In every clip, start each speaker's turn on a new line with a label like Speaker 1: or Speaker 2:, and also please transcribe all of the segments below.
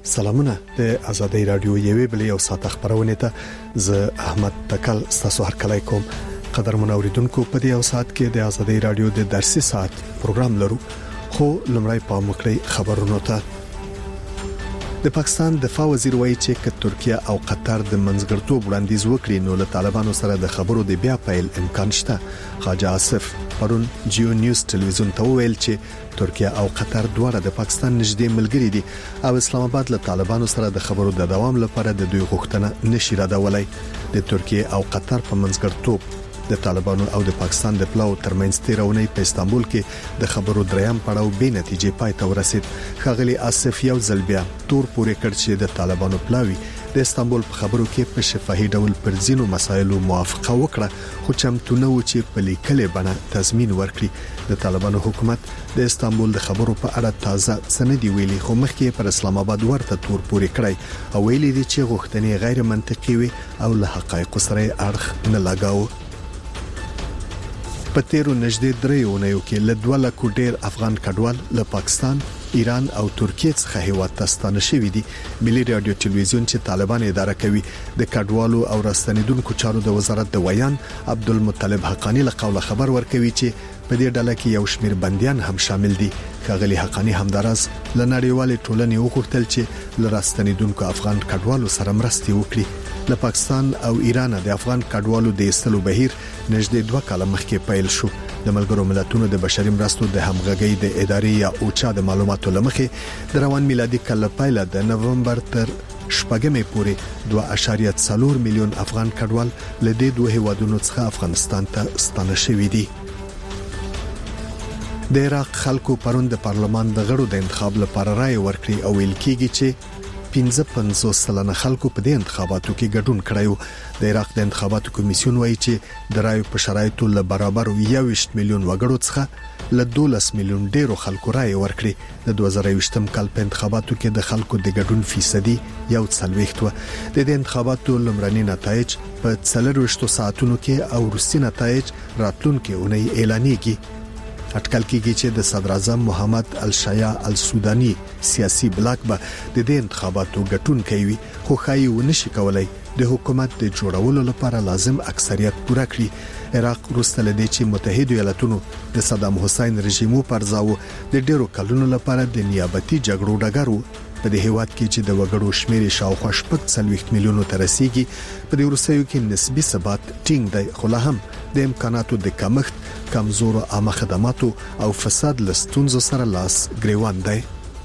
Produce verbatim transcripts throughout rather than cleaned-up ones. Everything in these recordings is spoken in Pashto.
Speaker 1: سلامونه د آزادۍ رادیو یوې بلې او سات خبرونه ته ز احمد تکل ستاسو هر کله کوم قدرمن اوریدونکو په دې او سات کې د آزادۍ رادیو د درسي سات پروګرام لرو خو لمړی پام وکړئ خبرونه ته د پاکستان دفاع وزیر وایي چې ک ترکیه او قطر د منځګړتوب وړاندیز وکړي نو له طالبانو سره د خبرو د بیا پیل امکان شته. خواجه آصف پرون جیو نیوز ټلویزیون ته ویل چې ترکیه او قطر دواړه د پاکستان نږدې ملګري دي او اسلام آباد له طالبانو سره د خبرو د دوام لپاره د دوی غوښتنه نشي ردولای. د ترکیه او قطر په منځګړتوب د طالبانو او د پاکستان د پلاو ترمنځ تیرونی په استانبول کې د خبرو دریم پړاو به نتیجې پای ته ورسید. خغلی آصف یو ځل بیا تور پورې کړ چې د طالبانو پلاوی د استانبول په خبرو کې په شفاهي ډول پر ځینو مسایلو موافقه وکړه خو چمتونه و چې په لیکلې بڼه تضمین ورکړي. د طالبانو حکومت د استانبول د خبرو په اړه تازه سندي ویلي خو مخکې پر اسلام آباد ورته تور پورې کړی او ویلي دي چې غوښتنې غیر منطقي وي او له حقایقو سره اړخ نه لګاو. په تیرو نږدې درې اونیو کې له دوه لکو ډیر افغان کډوال له پاکستان، ایران او ترکیه څخه هیواد ته ستانه شوي دي. ملي رادیو ټلویزیون چې طالبان اداره کوي د کډوالو او راستنیدونکو چارو د وزارت د ویان عبدالمطلب حقانی له قوله خبر ورکوي چې په دې ډله کې یو شمیر بنديان هم شامل دي. خغلی حقانی همدارز له نړیوال ټولنې وغوښتل چې له راستنیدونکو افغان کډوالو سره مرسته وکړي. له پاکستان او ایران د افغان کډوالو د ایستلو بهیر نږدې دوه کاله مخکې پیل شو. د ملګرو ملتونو د بشري مرستو د همغږۍ د ادارې یا اوچا د معلوماتو لمخې د روان میلادي کال پیل د نومبر تر شپږمې پورې دوه اعشاریه څلور میلیون افغان کډوال له دې دوه هیوادونو څخه افغانستان ته ستانه شوي دي. د عراق خلکو پرون د پارلمان د غړو د انتخاب لپاره رائے ورکړي او ویل کېږي چې پنځه پنځوس سلنه خلکو په دې انتخاباتو کې ګډون کړی. د عراق د انتخاباتو کمیسیون وایي چې د رائے په شرایطو له برابر یوویشت میلیون وګړو څخه له دولس میلیون ډیرو خلکو رائے ورکړي. د دوه زره یوویشتم کال په انتخاباتو کې د خلکو د ګډون فیصدي یو څلوېښت و. د دې انتخاباتو لمړني نتایج په څلورویشت ساعتونو کې او وروستي نتایج راتلونکي اونۍ اعلانېږي. اټکل کېږي چې د صدر اعظم محمد الشیا السوداني سیاسي بلاک به د دې انتخاباتو ګټون کوي خو خایي ونشي کولای د حکومت د جوړولو لپاره لازم اکثریت پوره کړي. عراق وروسته لدی چې متحده ایالاتونو د صدام حسین رژیمو پرځاو د ډیرو کلونو لپاره د نیابتي جګړو ډګرو په دې هیواد کې چې د وګړو شمیر شاوخوا شپږ څلوېښت میلیونو ته رسیدي. په دې وروستیو کې نسبي ثبات ټینګ دی خو لا هم د امکاناتو د کمښت، کمزورو عامه خدماتو او فساد له ستونزو سره لاس ګریوان دی.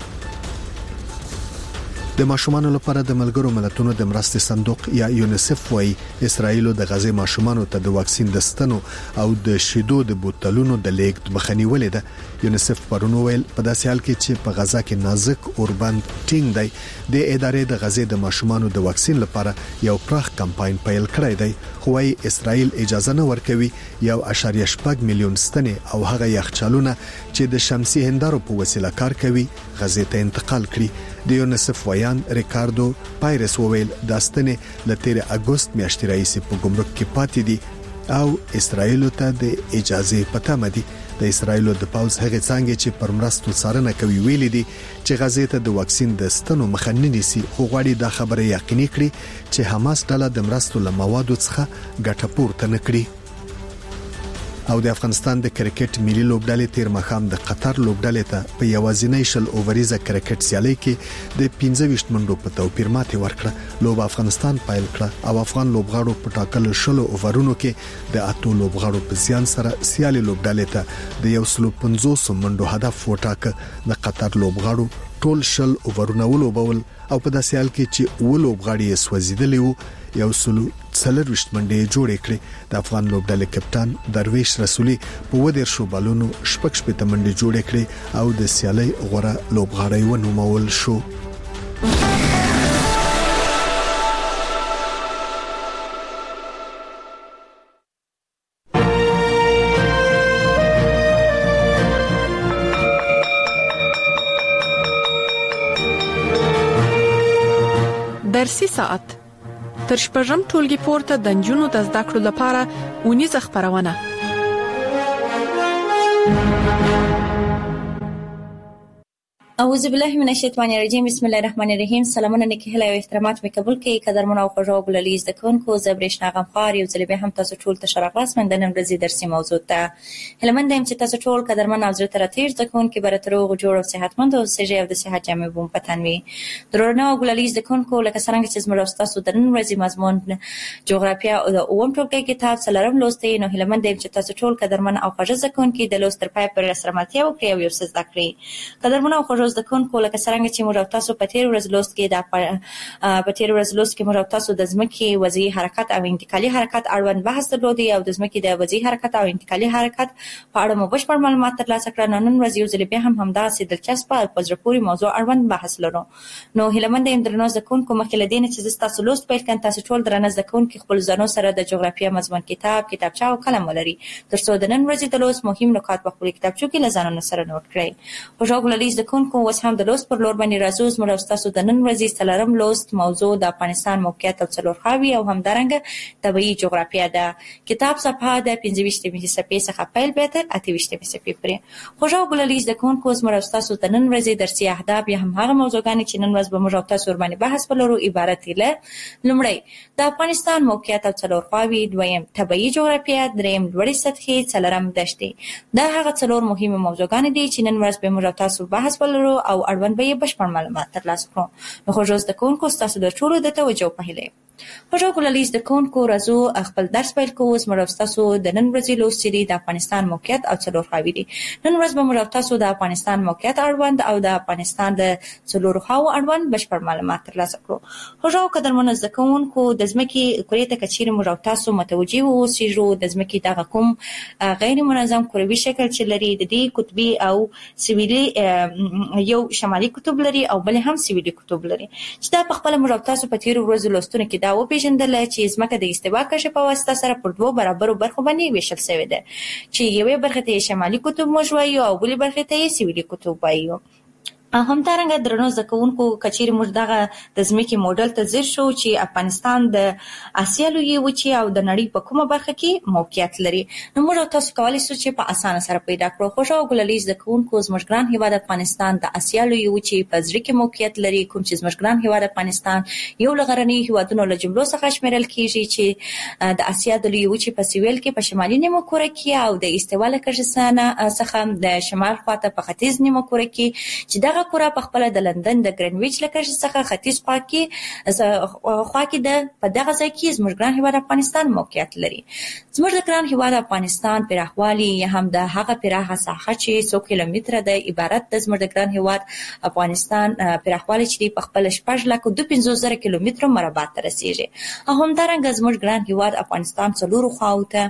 Speaker 1: د ماشومان لپاره د ملګرو ملتونو د مرستې صندوق یا یونیسف وايي اسرائیل د غزه ماشومان ته د واکسین د ستنو او د شیدو د بوتلونو د لیږد مخنیوي ولې ده. یونیسف پرونو ویل په داسې حال کې چې په غزه کې نازک اوربند ټینګ دی د ادارې د غزه د ماشومان د واکسین لپاره یو پراخ کمپاین پیل کړی دی خو وايي اسرائیل اجازه نه ورکوي یو اشاریه شپږ میلیون ستنې او هغه یخچالونه چې د شمسي هندارو په وسیله کار کوي غزه ته انتقال کړي. د یونیسف ویان ریکاردو پایرس وویل داستنې ل تیر اگست میاشتې راځي په ګمرک کې پاتې دي او اسرائیل ته د اجازه پته مدي. د اسرائیل د پاوز هغه څنګه چې پر مرستو څارنه کوي ویل دي چې غزه ته د واکسین د ستنو مخنیوي نيسي خو غواړي دا خبره یقیني کړي چې حماس ډله د مرستو له موادو څخه ګټه پورته نکړي. او د افغانستان د کرکټ ملي لوبډلې تیر مخام د قطر لوبډلې ته په یوازینۍ شل اووریزه کرکټ سیالي کې د پنځه ویشت منډو په توپیر ماتې ورکړه. لوب افغانستان پایل کړه او افغان لوبغاړو په ټاکل شل اوورونو کې د اتو لوبغاړو په زیان سره سیالي لوبډلې ته د یو سل پنځوس منډو هدف وټاکه. د قطر لوبغاړو ټول شل اوورونه ولوبول او په داسې حال کې چې ولوبغاړي یې سوځیدلی وو یو سلو څلرويشت منډې جوړې کړې. د افغان لوبډلې کپټان درویش رسولي په ودیر شو بالونو شپږ شپږ منډې جوړې کړې او د سیالي غوړه لوبغاړی ونومول شو.
Speaker 2: درسي ساعت تر شپږم ټولګي پورته د نجونو د زده کړو لپاره اونیزه خبرونه.
Speaker 3: اعوذ بالله من الشیطان الرجیم. بسم الله الرحمن الرحیم. سلامونه نیکی هیله او احترامات می قبول کړئ قدرمن او خوږو بللیز د کونکو زبرش نغم خار یو ځل به هم تاسو ټول ته شرف من د نن ورځې درسي موضوع ته هلمند ایم چې تاسو ټول قدرمن او زړه تر تیر د کونکو برتر او جوړ او صحتمند او سجه او د صحت جامع بوم پتنوي درونه او بللیز د کونکو لکه څنګه چې زموږ تاسو د نن ورځې مضمون جغرافیا او د اوم ټولګي کتاب سلام لوستي نو هلمند ایم چې تاسو ټول قدرمن او خوږ ځکونکو د لوستر پای پر سرماتیا او کړی یو څه زده کړئ قدرمن او خوږ ځکونکو لکه څنګه چې موږ تاسو په تیر ورځ لوست کې د په تیر ورځ لوست کې موږ تاسو د ځمکې وضعي حرکت او انتقالي حرکت اړوند بحث درلودي او د ځمکې د وضعي حرکت او انتقالي حرکت په اړه مو بشپړ معلومات ترلاسه کړل. نن ورځ یو ځل بیا هم همدا سي دلچسپ او پزرپوري موضوع اړوند بحث لرو. نو هلمند ایم درنو ځکونکو مخکې لدین چې تاسو لوست پیل کړئ تاسو ټول درنه ځکونکو خپل ځانو سره د جغرافیه مضمون کتاب کتابچه او قلم ولري ترڅو د نن ورځې د لوست مهم نکات په خپل کتابچو کې لزانو سره نوٹ کړئ. خوشو ګللیز ځکونکو اوس هم د لوست پر لور باندې راځو. زموږ تاسو د نن ورځې څلورم لوست موضوع د افغانستان موقعیت او څلور خاوي او همدارنګه طبيعي جغرافیه ده. کتاب صفحه د پنځه ویشتمې صفحې څخه پیل به تر اته ویشتمې صفحې پورې. خوشو ګللیز د کونکو زموږ تاسو د نن ورځې درسي اهداف یا هم هغه موضوعګانې چې نن ورځ به موږ تاسو ور باندې بحث ولرو عبارت دي له لومړی د افغانستان موقعیت او څلور خاوي، دویم طبيعي جغرافیه، دریم لوړې سطحې، څلورم دښتې. دا هغه څلور مهمه موضوعګانې دي چې نن ورځ به موږ تاسو بحث ولرو او اړوند به بشپړ معلومات ترلاسه کړو. نو خوږ د کونکو تاسو د ټولو د توجه په هیله خوږ ګللیز د کونکو راځو خپل درس پیل کوو. زموږ تاسو د نن ورځې لوست چې د افغانستان موقعیت او څلور خاوي دي. نن ورځ به موږ تاسو د افغانستان موقعیت اړوند او د افغانستان د څلور خاو اړوند بشپړ معلومات ترلاسه کړو. خوږ قدرمن د کونکو د ځمکې کورې ته کچیر موږ تاسو متوجي وو چې د ځمکې د کوم غیر منظم کروي شکل چې لري د دې قطبي او سویلي یو شمالي قطب لري او بل هم سویلي قطب لري چې دا په خپل موږ تاسو په تیر ورځ لوستونه کې دا و پیژندل چې ځمکه د استوا کشه په واسطه سره پر دوه برابرو برخو باندې ویشل شوې ده چې یوې برخه ته شمالي قطب موږ وایو او بلې برخه ته سویلي قطب وایو. همدارنګه درنو ځکونکو کچیر موږ دغه د ځمکې موډل ته ځیر شو چې افغانستان د اسیا لویې وچې او د نړۍ په کومه برخه کې موقعیت لري. نو موږ تاسو کولی شو چې په اسانه سره پیدا کړو. خوشو ګللیز ځکونکو زموږ ګران هیواد افغانستان د اسیا لویې وچې په ځر کې موقعیت لري کوم چې زموږ ګران هیواد افغانستان یو لغرنی هیوادونو له جملو څخه شمیرل کیږي چې د اسیا د لویې وچې په سویل کې په شمالي نیمه کره کې او د استوا له کشسانه څخه د شمال خواته په ختیځ نیمه کره کې چې دغه کره په خپل د لندن د ګرینویچ لکه څخه ختیځ خوا کې خوا کې د په دغه ځای کې زموږ ګران هیواد افغانستان موقعیت لري. زموږ د ګران هیواد افغانستان پراخوالي یا هم د هغه پراخه ساحه چې څو کیلومتره د عبارت د زموږ د ګران هیواد افغانستان پراخوالي چې په خپل شپږ لک دوه پنځوس زره کیلومتره مربع ته رسیږي. همدارنګه زموږ ګران هیواد افغانستان څلورو خواو ته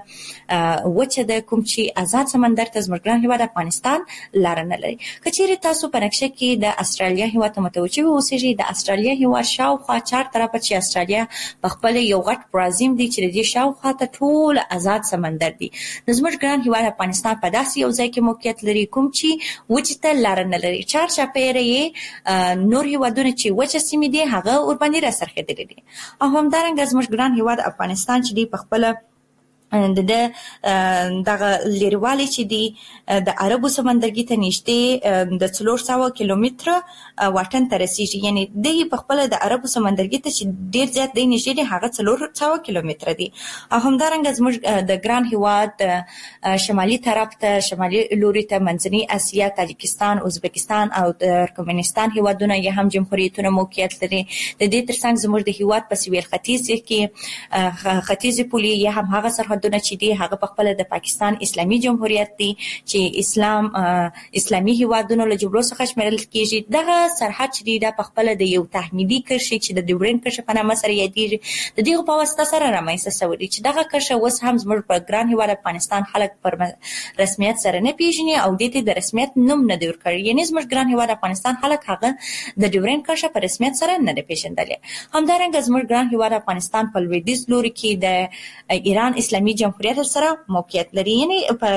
Speaker 3: وچه د کوم چې آزاد سمندر ته زموږ ګران هیواد افغانستان لار نه لري. کچېرې تاسو په نقشه کې د استرالیا هیواد ته متوجه اوسئ. د استرالیا هیواد شاوخوا چار طرفه چې استرالیا په خپل یو غټ پرازیم دی چې د شاوخوا ته ټول آزاد سمندر دی. د زموږ ګران هیواد افغانستان په داسې یو ځای کې موقعیت لري کوم چې وچې ته لار نه لري. چار چاپیره یې نور هیوادونه چې وچه سیمې دي هغه ور باندې راڅرخېدلي دي. او همدارنګه زموږ ګران هیواد افغانستان چې دی په خپل د دغه لیروالی چې دی د عربو سمندرګي ته نږدې د څلور سوه کیلومتره واټن ته رسیږي. یعنی د په خپل د عربو سمندرګي ته چې ډیر زیات دی نږدې دی هغه څلور سوه کیلومتره دی. او همدارنګه زموږ د ګران هیواد شمالي طرف ته شمالي لوري ته منځنۍ اسیا، تاجکستان، ازبکستان او ترکمنستان هیوادونه یې هم جمهوریتونه موقعیت لري. د دې ترڅنګ زموږ د هیواد په سویل ختیځ کې ختیځي پولې یا هم هغه سرحد چې دی هغه په خپل د پاکستان اسلامي جمهوریت دی چې اسلام اسلامي هیوادونو له جملو څخه شمیرل کیږي. دغه سرحد چې دی د په خپل د یو تحمیدي کرښې چې د ډیورند کرښه په نامه سره یادېږي د دې په واسطه سره رامنځته شوی دی چې دغه کرښه اوس هم زموږ په ګران هیواد افغانستان خلک پر رسمیت سره نه پیژني او د دې د رسمیت نوم نه دی ورکړی. یعنی زموږ ګران هیواد افغانستان خلک هغه د ډیورند کرښه په رسمیت سره نه دی پیژندل. همدارنګه زموږ ګران هیواد افغانستان په لویدیځ لوري کې د ایران اسلامي جمهوریت سره موقعیت لري. یعنی په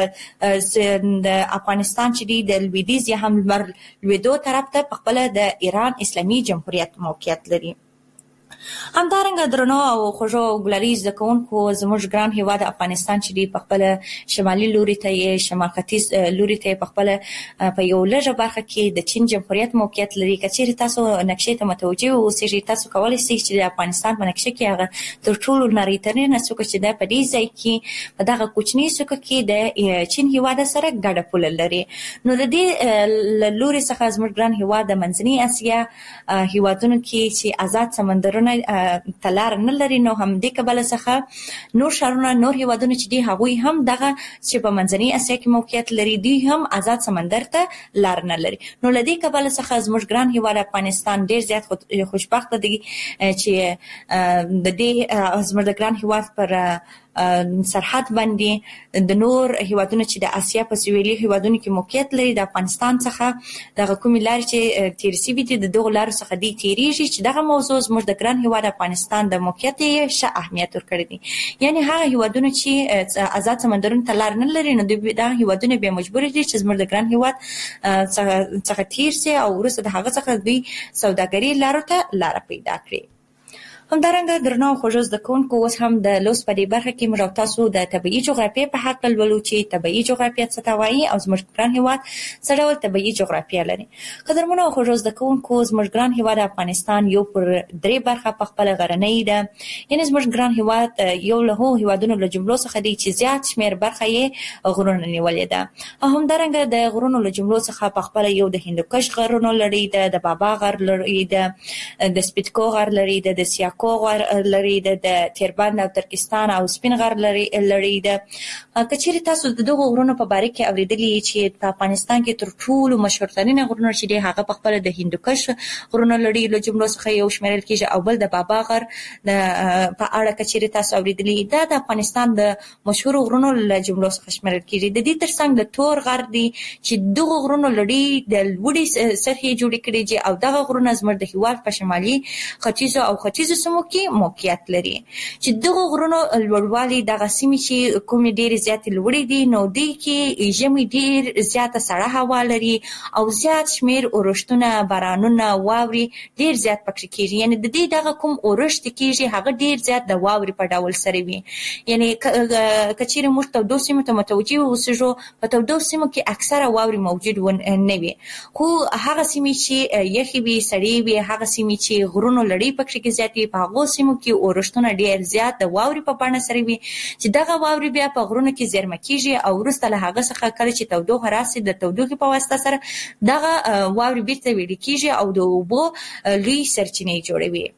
Speaker 3: د افغانستان چې دی د لویدیځ یا هم لمر لویدو طرف ته په خپل د ایران اسلامي جمهوریت موقعیت لري. همدارنګه درنو او خوږو ګلریز د کوونکو زموږ ګران هیواد افغانستان چې دی په خپل شمالي لوري ته یې شمال ختیځ لوري ته په خپل په یو لږه برخه کې د چین جمهوریت موقعیت لري. کچېرې تاسو نقشې ته متوجه اوسئ تاسو کولی شئ چې د افغانستان په نقشه کې هغه تر ټولو نری ترینه څوکه چې ده په دې ځای کې په دغه کوچني څوکه کې د چین هیواد سره ګډه پوله لري. نو د دې لوري څخه زموږ ګران هیواد د منځنۍ اسیا هیوادونو کې چې آزاد سمندرونه تلار نه لري، نو هم دې کبله څخه نور شهرونه نور هیوادونه چې دي هغوی هم دغه چې په منځنۍ اسیا کې موقعیت لري دوی هم آزاد سمندر ته لار نه لري. نو له دې کبله څخه زموږ ګران هیواد افغانستان ډیر زیات خوشبخته دی چې د دې زموږ ګران هیواد پر سرحد باندې د نور هیوادونو چې د اسیا په سویلي هیوادونو کې موقعیت لري د افغانستان څخه دغه کومې لارې چې تیر شوي دي د دغو لارو څخه دی تیریږي چې دغه موضوع زموږ د ګران هیواد افغانستان د موقعیت یې ښه اهمیت ورکړی دی. یعنی هغه هیوادونه چې آزاد سمندرونو ته لار نه لري نو دغه هیوادونه بیا مجبور دي چې زموږ د ګران هیواد څخه تیر شي او وروسته د هغه څخه دوی سوداګري لارو ته لار پیدا کړي. همدارنګه درنو خوږو زده کوونکو اوس هم د لوست په دې برخه کې موږ تاسو د طبیعي جغرافیې په حق لولو چې طبیعي جغرافیه څه ته وایي او زموږ ګران هیواد څه ډول طبیعي جغرافیه لري. قدرمنو خوږو زده کوونکو زموږ ګران هیواد افغانستان یو پر درې برخه په خپل غرنۍ ده، یعنی زموږ ګران هیواد یو له هغو هیوادونو له جملو څخه دی چې زیات شمیر برخه یې غرونه نیولې ده. او همدارنګه د غرونو له جملو څخه په خپل یو د هندوکش غرونو لري ده، د بابا غر لري ده، د سپیتکو غر لري ده، د سیاکو غر لري ده، د تیربند او ترکستان او سپین غر لري لري ده. کچېرې تاسو د دغو غرونو په باره کې اوریدلي چې په افغانستان کې تر ټولو مشهور ترینه غرونه چې دي هغه په خپل د هندوکش غرونه لري له جملو څخه یو شمیرل کېږي او بل د بابا غر په اړه کچېرې تاسو اوریدلي دا د افغانستان د مشهور غرونو له جملو څخه شمیرل کېږي. د دې ترڅنګ د تور غر دی چې دغه غرونو لري د لوړې سطحې جوړې کړي دي او دغه غرونه زموږ د هیواد په شمالي ختیځو او ختیځو سیمو کې موقعیت لري چې دغه غرونو لوړوالي دغه سیمې چې کومې ډېرې زیاتې لوړې دي نو دوی کې ژمي ډېر زیاته سړه هوا لري او زیات شمیر اورښتونه بارانونه واورې ډېر زیات پکې کېږي. یعنی د دې دغه کوم اورښت کېږي هغه ډېر زیات د واورې په ډول سره وي. یعنی کچېرې موږ تودو سیمو ته متوجه اوسېږو په تودو سیمو کې اکثره واورې موجود نه وي، خو هغه سیمې چې یخې وي سړې وي هغه سیمې چې غرونو لړۍ پکې کې زیات وي په هغو سیمو کې اورښتونه ډېر زیات د واورې په بڼه سره وي چې دغه واورې بیا په غرونو کې زیرمه کېږي او وروسته له هغه څخه کله چې تودوخه راسي د تودوخې په واسطه سره دغه واورې بیرته ویلې کېږي او د اوبو لوی سرچینې جوړوي.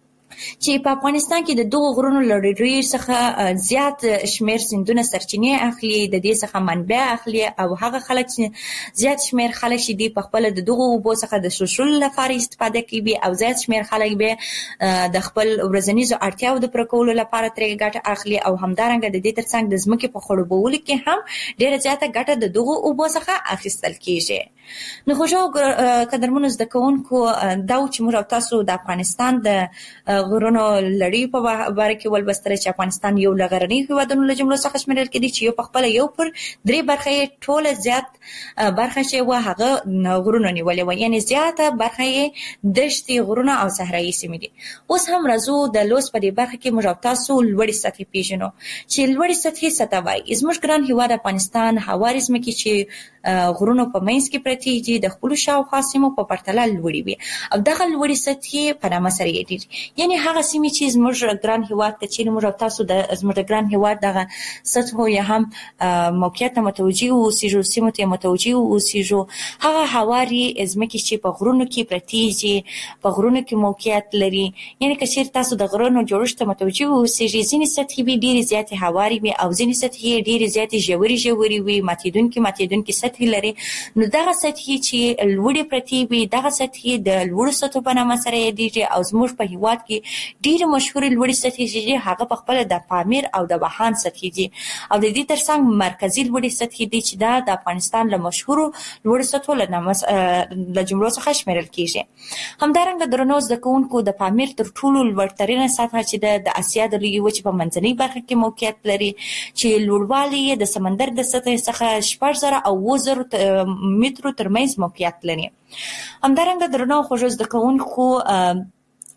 Speaker 3: چې په افغانستان کې د دغو غرونو لړۍ څخه زیات شمیر سیندونه سرچینې اخلي، د دې څخه منبع اخلي او هغه خلک چې زیات شمیر خلک چې دي په خپل د دغو اوبو څخه د څښلو لپاره استفاده کوي او زیات شمیر خلک به د خپل ورځنیزو اړتیاو د پوره کولو لپاره ترې ګټه اخلي او همدارنګه د دې ترڅنګ د ځمکې په خړوبولو کې هم ډېره زیاته ګټه د دغو اوبو څخه اخیستل کېږي. نو خوږو قدرمنو زده کوونکو دا و چې موږ تاسو د افغانستان د غرونو لړۍ په باره کې ولوستل چې افغانستان یو له غرنیو هیوادونو له جملو څخه شمیرل کېدی چې یو په خپله یو پر درې برخه یې ټوله زیات برخه چې وه هغه غرونه نیولې وه، یعنې زیاته برخه یې دښتې غرونه او صحرایي سیمې دي. اوس هم راځو د لوست په دې برخه کې موږ تاسو لوړې سطحې پېژنو چې لوړې سطحې څه ته وایي. زموږ ګران هیواد افغانستان هوارې ځمکې چې غرونو په منځ کې پرتې دي د خپلو شاوخوا سیمو په پرتله لوړې وي او دغه لوړې سطحې په نامه سره یادېږي. یعنې هغه سیمې چې زموږ ګران هیواد ته چې موږ تاسو د زموږ ګران هیواد دغه سطحو یا هم موقعیت ته متوجه اوسېږو سیمو ته متوجه اوسېږو هغه هوارې ځمکې چې په غرونو کې پرتې دي په غرونو کې موقعیت لري. یعنې که چېرې تاسو د غرونو جوړښت ته متوجه اوسېږئ ځینې سطحې به ډېرې زیاتې هوارې وي او ځینې سطحې ډېرې زیاتې ژورې ژورې وي ماتېدونکې ماتېدونکې سطحې لري. نو دغه سطحې چې لوړې پرتې وي دغه سطحې د لوړو سطحو په نامه سره یادېږي او زموږ په هیواد کې ډېرې مشهورې لوړې سطحې چې دي هغه په خپله د پامیر او د بهان سطحې دي او د دې ترڅنګ مرکزي لوړې سطحې دي چې دا د افغانستان له مشهورو لوړو سطحو له نامه له جملو څخه شمیرل کېږي. همدارنګه درنو زده کوونکو د پامیر تر ټولو لوړترینه سطحه چې ده د اسیا د لویې وچې په منځنۍ برخه کې موقعیت لري چې لوړوالی یې د سمندر د سطحې څخه شپږ زره او اووه زرو مترو ترمنځ موقعیت لري. همدارنګه درنو خوږو زده کوونکو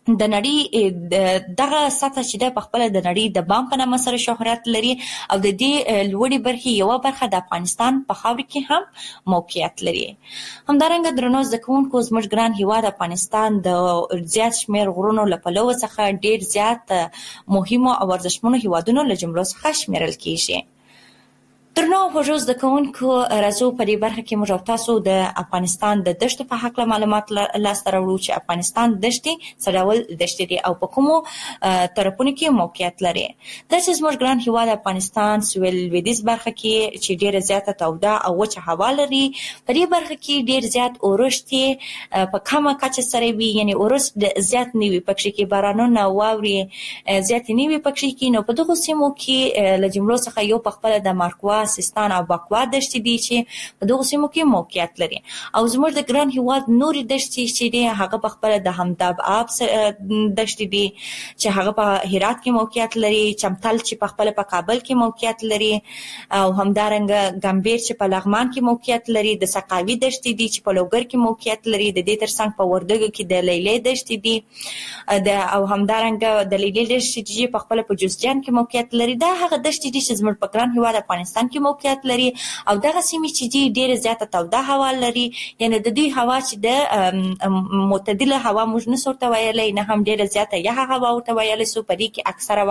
Speaker 3: د نړۍ دغه سطح چې د خپل د نړۍ د بام په نامه سره شهرت لري او د دې لوړې برخې یو برخه د افغانستان په خاور کې هم موقعیت لري. همدارنګه درنو ځکهونکو زموږ ګران هیواد افغانستان د زیات شمیر غرونو له پلوه څخه ډیر زیات مهمو او ارزښتمنو هیوادونو له جملو څخه شمیرل کیږي. درنو خوږو زده کوونکو راځو په دې برخه کې موږ تاسو د افغانستان د دشتو په حق معلومات لاسته راوړو چې افغانستان دشتي څه ډول دشتي دي او په کومو طرفونو کې موقعیت لري. د زموږ ګران هیواد افغانستان سویل لویدیځ برخه کې چې ډیره زیاته توده او وچه هوا لري، په دې برخه کې ډیر زیات اورښت په کمه کچه سره وي، یعنی اورښت زیات نه وي پکې کې بارانونه واوري زیات نه وي پکې کې. نو په دغه سیمو کې له جملو څخه یو په خپل د مارکوا سیستان او باکوا دشتي دي چې په دغه سیمو کې موقعیت لري. او زموږ د ګران هیواد نوري دشتي چې دي هغه په خپل د همداب آب دشتي دي چې هغه په هرات کې موقعیت لري، چمتل چې په خپل په کابل کې موقعیت لري، او همدارنګه ګمبیر چې په لغمان کې موقعیت لري، د سقاوي دشتي دي چې په لوګر کې موقعیت لري، د دې ترڅنګ په وردګو کې د لیلې دشتي دي د او همدارنګه د لیلې دشتي چې په خپل په جوزجان کې موقعیت لري. دا هغه دشتي دي چې زموږ په ګران هیواد افغانستان کې موقعیت لري او دغه سیمې چې دي ډیره زیاته توده هوا لري، یعنی د دې هوا چې د معتدله هوا موږ نه ورته ویلی، نه هم ډیره زیاته یخه هوا ورته ویلی سو. په دې کې اکثره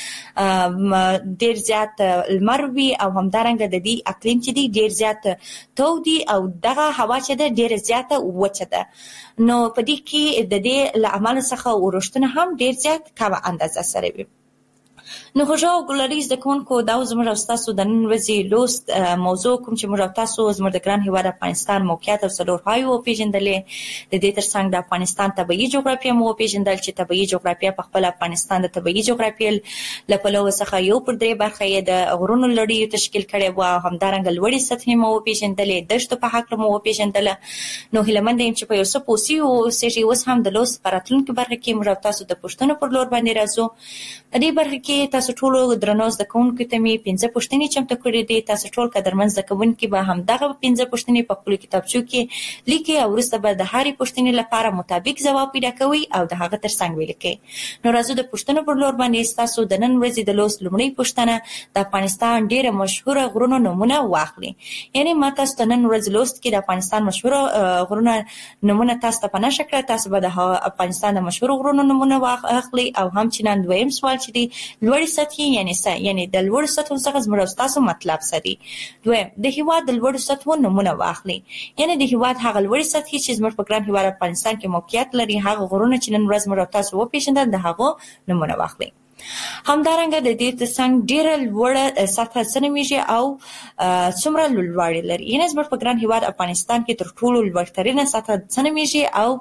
Speaker 3: وخت ډیر زیات لمر وي او همدارنګه د دې اقلیم چې دی ډیر زیات تودي او دغه هوا چې ده ډیره زیاته وچه ده. نو په دې کې د دې له امله څخه اورښتونه هم ډیر زیات کمه اندازه سره وي. نو خوږو ګلریز د کوونکو دا زموږ تاسو د نن ورځې لوست موضوع کوم چې موږ تاسو زموږ د ګران هیواد افغانستان موقعیت او څلور پایو پیژندلې. د دې ترڅنګ د افغانستان طبيعي جغرافیه مو پیژندل چې طبيعي جغرافیه په خپل افغانستان د طبيعي جغرافیه له پلوه څخه یو پر درې برخه یې د غرونو لړۍ تشکیل کړي وو، همدارنګه لوړې سطحې مو پیژندلې، دشتو په حق مو پیژندل. نو هیلمند یم چې په یو څه پوسی او سېږي اوس هم د لوست پراتلونکو برخه کې موږ تاسو د پښتنو پر لور باندې راځو. په دې برخه کې تاسو ټول درنو زده کوونکو ته می پنځه پوښتنې چمتو کړې دي. تاسو ټول قدرمن زده کوونکي به هم دغه پنځه پوښتنې په خپل کتابچو کې لیکي او وروسته به د هرې پوښتنې لپاره مطابق ځواب پیدا کوئ او د هغه ترڅنګ ولیکئ. نو راځو د پوښتنو پر لور باندې تاسو د نن ورځې د لوست لومړی پوښتنه د افغانستان ډیره مشهوره غرونو نمونه واخلي. یعنی ما تاسو ته نن ورځ لوست کې د افغانستان مشهوره غرونو نمونه تاسو ته په نشه کړه. تاسو به د افغانستان د مشهور غرونو نمونه واخلي او هم چې نن دویم سوال چې دی لوړې سطحې یعنی څه، یعنی د لوړو سطحو څخه زموږ تاسو مطلب سری. دویم د هیواد د لوړو سطحو نمونه واخلي، یعنی د هیواد هغه لوړې سطحې چې زموږ په ګران هیواد افغانستان کې موقعیت لري، هغه غرونه چې نن ورځ موږ تاسو وپېژندل د هغه نمونه واخلي. همدارنګه د دې ترڅنګ ډیره لوړه سطحه سنمیږي او څومره لوړوالی لري. یعنی زموږ په ګران هیواد افغانستان کې تر ټولو لوړترینه سطحه سنمیږي او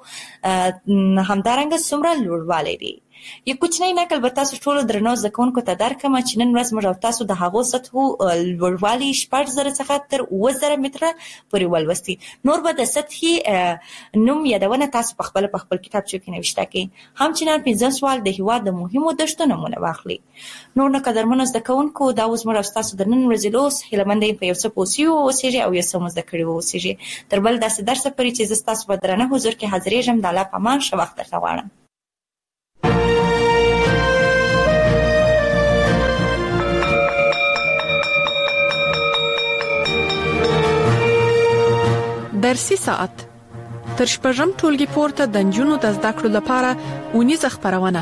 Speaker 3: همدارنګه څومره لوړوالی دی. یو کوچنی نقل به تاسو ټول درنو زده کوونکو ته درکړم چې نن ورځ موږ تاسو د هغو سطحو لوړوالی شپږ زره څخه تر اووه زره متره پورې ولوستي. نور به د سطحې نوم یادونه تاسو په خپل په خپل کتابچو کې نوشته کړئ. همچنان پنځم سوال د هیواد د مهمو دشتو نمونه واخلي. نور نه قدرمنو زده کوونکو دا اوس موږ تاسو د نن ورځې لوست هیلمند یم په یو څه پوسیو اوسېږي او یو څه مو زده کړي اوسېږي. تر بل داسې درسه پورې چې زه تاسو په درنه حضور کې حاضرېږم د الله په امان ښه وخت درته غواړم.
Speaker 2: درسي ساعت تر شپږم ټولګي پورته د نجونو د زده کړو لپاره اونیزه خبرونه.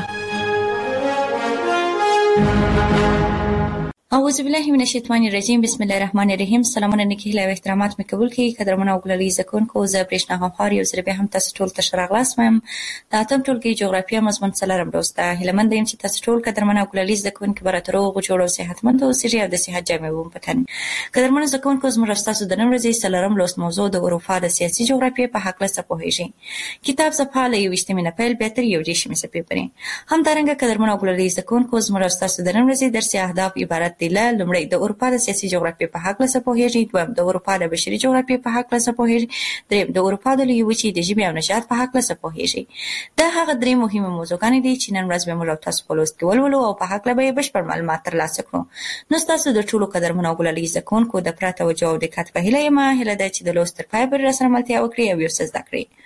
Speaker 3: اعوذ بالله من الشیطان الرجیم بسم الله الرحمن الرحیم. سلامونه نیکی له احترامات مې قبول کړئ. قدرمن او ګلالي زکونکو زه برېښنا غمخوار یو ځل بیا هم تاسو ټول ته ښه راغلاست وایم. د اتم ټولګي جغرافیه مضمون څلورم لوست ده. هیله مند یم چې تاسو ټول قدرمن او ګلالي زکونکي به راته روغ جوړ او صحتمند اوسئ او د صحت جامې مو په تن. قدرمن زکونکو زموږ تاسو د نن ورځې څلورم لوست موضوع د اروپا د سیاسي جغرافیې په هکله څه پوهیږئ. کتاب صفحه له یوویشتمې نه پیل بیا تر یو دېرشمې صفحې پورې. همدارنګه قدرمن او ګلالي زکونکو زموږ تاسو د نن ورځې درسي اهداف عبارت دي له لومړی د اروپا د سیاسي جغرافیې په هکله څه پوهیږئ، دویم د اروپا د بشري جغرافیې په هکله څه پوهیږئ، دریم د اروپا د لویې وچې د ژبې او نژاد په هکله څه پوهیږئ. دا هغه درې مهمه موضوعګانې دي چې نن ورځ به موږ تاسو په لوست کې ولولو او په هکله به یې بشپړ معلومات ترلاسه کړو. نو ستاسو د ټولو قدرمنو او ګلالي زده کوونکو د پوره توجه او دقت په هیله یم. هیله ده چې د لوست تر پایه پورې راسره ملتیا وکړئ او یو څه زده کړئ.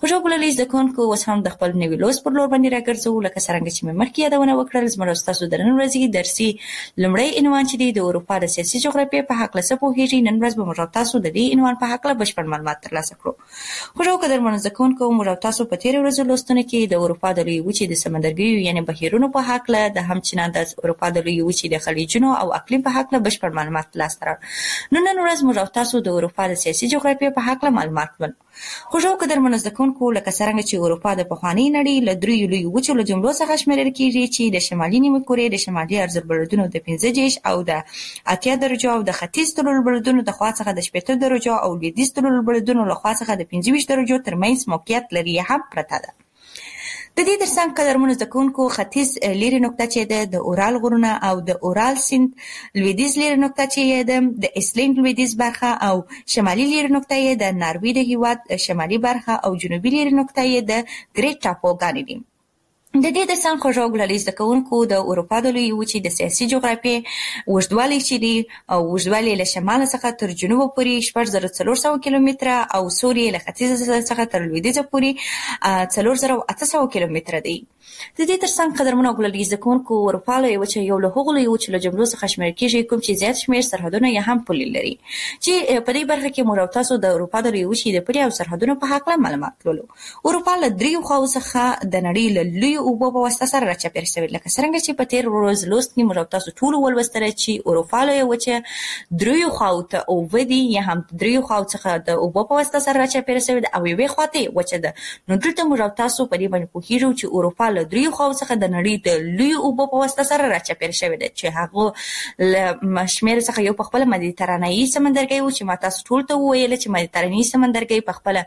Speaker 3: خوشحال ګلالي زده کوونکو اوس هم د خپل نوي لوست پر لور باندې راګرځو. لکه څرنګه چې مې مخکې یادونه وکړل، زموږ ستاسو د نن ورځې درسي لومړی عنوان چې دی د اروپا د سیاسي جغرافیې په هکله څه پوهیږي. نن ورځ به موږ تاسو د دې عنوان په هکله بشپړ معلومات ترلاسه کړو. خوشحال قدرمنو زده کوونکو، موږ تاسو په تیر ورځو لوستونه کې د اروپا د لوی وچې د سمندرګیو یعنی بهیرونو په هکله، د همچنان د اروپا د لوی وچې د خلیجونو او اقلیم په هکله بشپړ معلومات ترلاسه کړل. نو نن ورځ موږ تاسو د اروپا د سیاسي جغرافیې په هکله معلومات ولرو. خوشحال قدرمنو زده کوونکو، لکه څرنګه چې اروپا د پخوانۍ نړۍ له دریو لوی وچو له جملو څخه شمیرل کیږي چې د شمالي نیمه کورې د شمالي ارزبردونو د پنځه دېرش او د اتیا درجو او د ختیځ طلوعالبلدونو د خوا څخه د شپېته درجو او لویدیځ طلوعالبلدونو له خوا څخه د پنځه ویشت درجو ترمنځ موقعیت لري هم پرته ده. د دې ترڅنګ قدرمنو زده کوونکو، ختیځ لیرې نقطه چې ده د اورال غرونه او د اورال سیند، لویدیځ لیرې نقطه چې ده د ایسلینډ لویدیځ برخه او شمالي لیرې نقطه یې د ناروې د هیواد شمالي برخه او جنوبي لیرې نقطه یې د ګریټ ټاپوګانې دي. د دې ترڅنګ خوشحال ګلالي زده کوونکو، د اروپا د لوی وچې د سیاسي جغرافیې اوږدوالی چې دی او اوږدوالی له شمال څخه تر جنوب پورې شپږ زره څلور سوه کیلومتره او سوري له ختیځ څخه تر لویدیځ پورې څلور زره اته سوه کیلومتره دی. د دې ترڅنګ قدرمنو ګلالي زده کوونکو، اروپا لوی وچه یو له هغو لوی وچو له جملو څخه شمیرل کیږي کوم چې زیات شمیر سرحدونه یې هم پولي لري، چې په دې برخه کې موږ تاسو د اروپا د لوی وچې د پولي او سرحدونو په هکله معلومات ولرو. اروپا له دریو خواو څخه د نړۍ له لوی اوبو په واسطه سره راچاپېر شوې، لکه څرنګه چې په تیر ورځ لوست کې موږ تاسو ټول ولوستل چې اروپا لوی وچه دریو خواو ته اوبه دي یا هم دریو خواو څخه د اوبو په واسطه سره راچاپېر شوې ده او یوې خواته وچه ده. نو دلته موږ تاسو په دې باندې پوهیږو چې اروپا له دریو خواو څخه د نړۍ د لوی اوبو په واسطه سره راچاپېر شوې ده، چې هغه له شمیر څخه یو په خپل مدیترانه‌ایي سمندرګي و چې ما تاسو ټول ته وویل چې مدیترانه‌ایي سمندرګي په خپل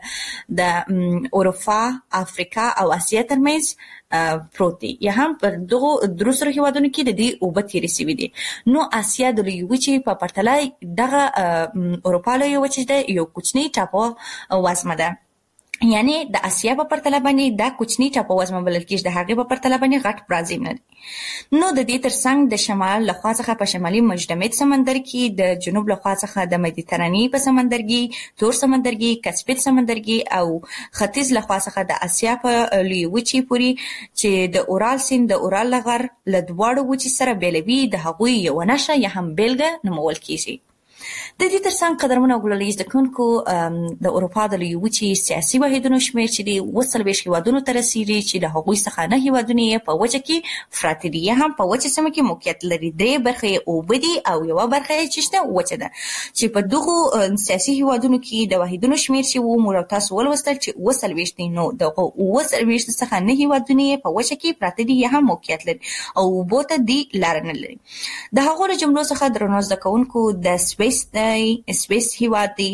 Speaker 3: د اروپا، افریقا او اسیا ترمنځ پروت دی، یا هم پر دغو درو سره هیوادونو کې د دې اوبه تیرې شوي دي. نو اسیا د لوی وچې په پرتله دغه اروپا لوی وچې ده یو کوچنی ټاپو وزمه ده، یعنی د اسیا په پرتله باندې دا کوچنی ټاپو وزمه بلل کېږي، د هغې په پرتله باندې غټ برازیل نه دی. نو د دې ترڅنګ د شمال له خوا څخه په شمالي مجدمد سمندر کې، د جنوب له خوا څخه د مدیترانې په سمندرګي، تور سمندرګي، کسپید سمندرګي او ختیځ له خوا څخه د اسیا په لوی وچې پورې چې د اورال سیند د اورال لغر له دواړو وچې سره بیلوي، د هغوی یو نښه یا هم بیلګه نومول کېږي. د دې ترڅنګ قدرمنو ګلالي زده کوونکو، د اروپا د لوی وچې سیاسي واحدونو شمېر چې دی اووه څلوېښت هیوادونو ته رسېږي، چې د هغوی څخه نه هیوادونه یې په وچه کې پراته دي یا هم په وچه سیمه کې موقعیت لري. درې برخې یې اوبه دي او یوه برخه یې چې شته وچه ده، چې په دغو سیاسي هیوادونو کې د واحدونو شمېر چې و موږ تاسو ولوستل چې اووه څلوېښت دي. نو دغه اووه څلوېښت څخه نه هیوادونه یې په وچه کې پراته دي یا هم موقعیت لري او اوبو ته دي لاره نه لري. د هغو له جملو څخه درنو زده کوونکو د سویس سویس هیواد دی،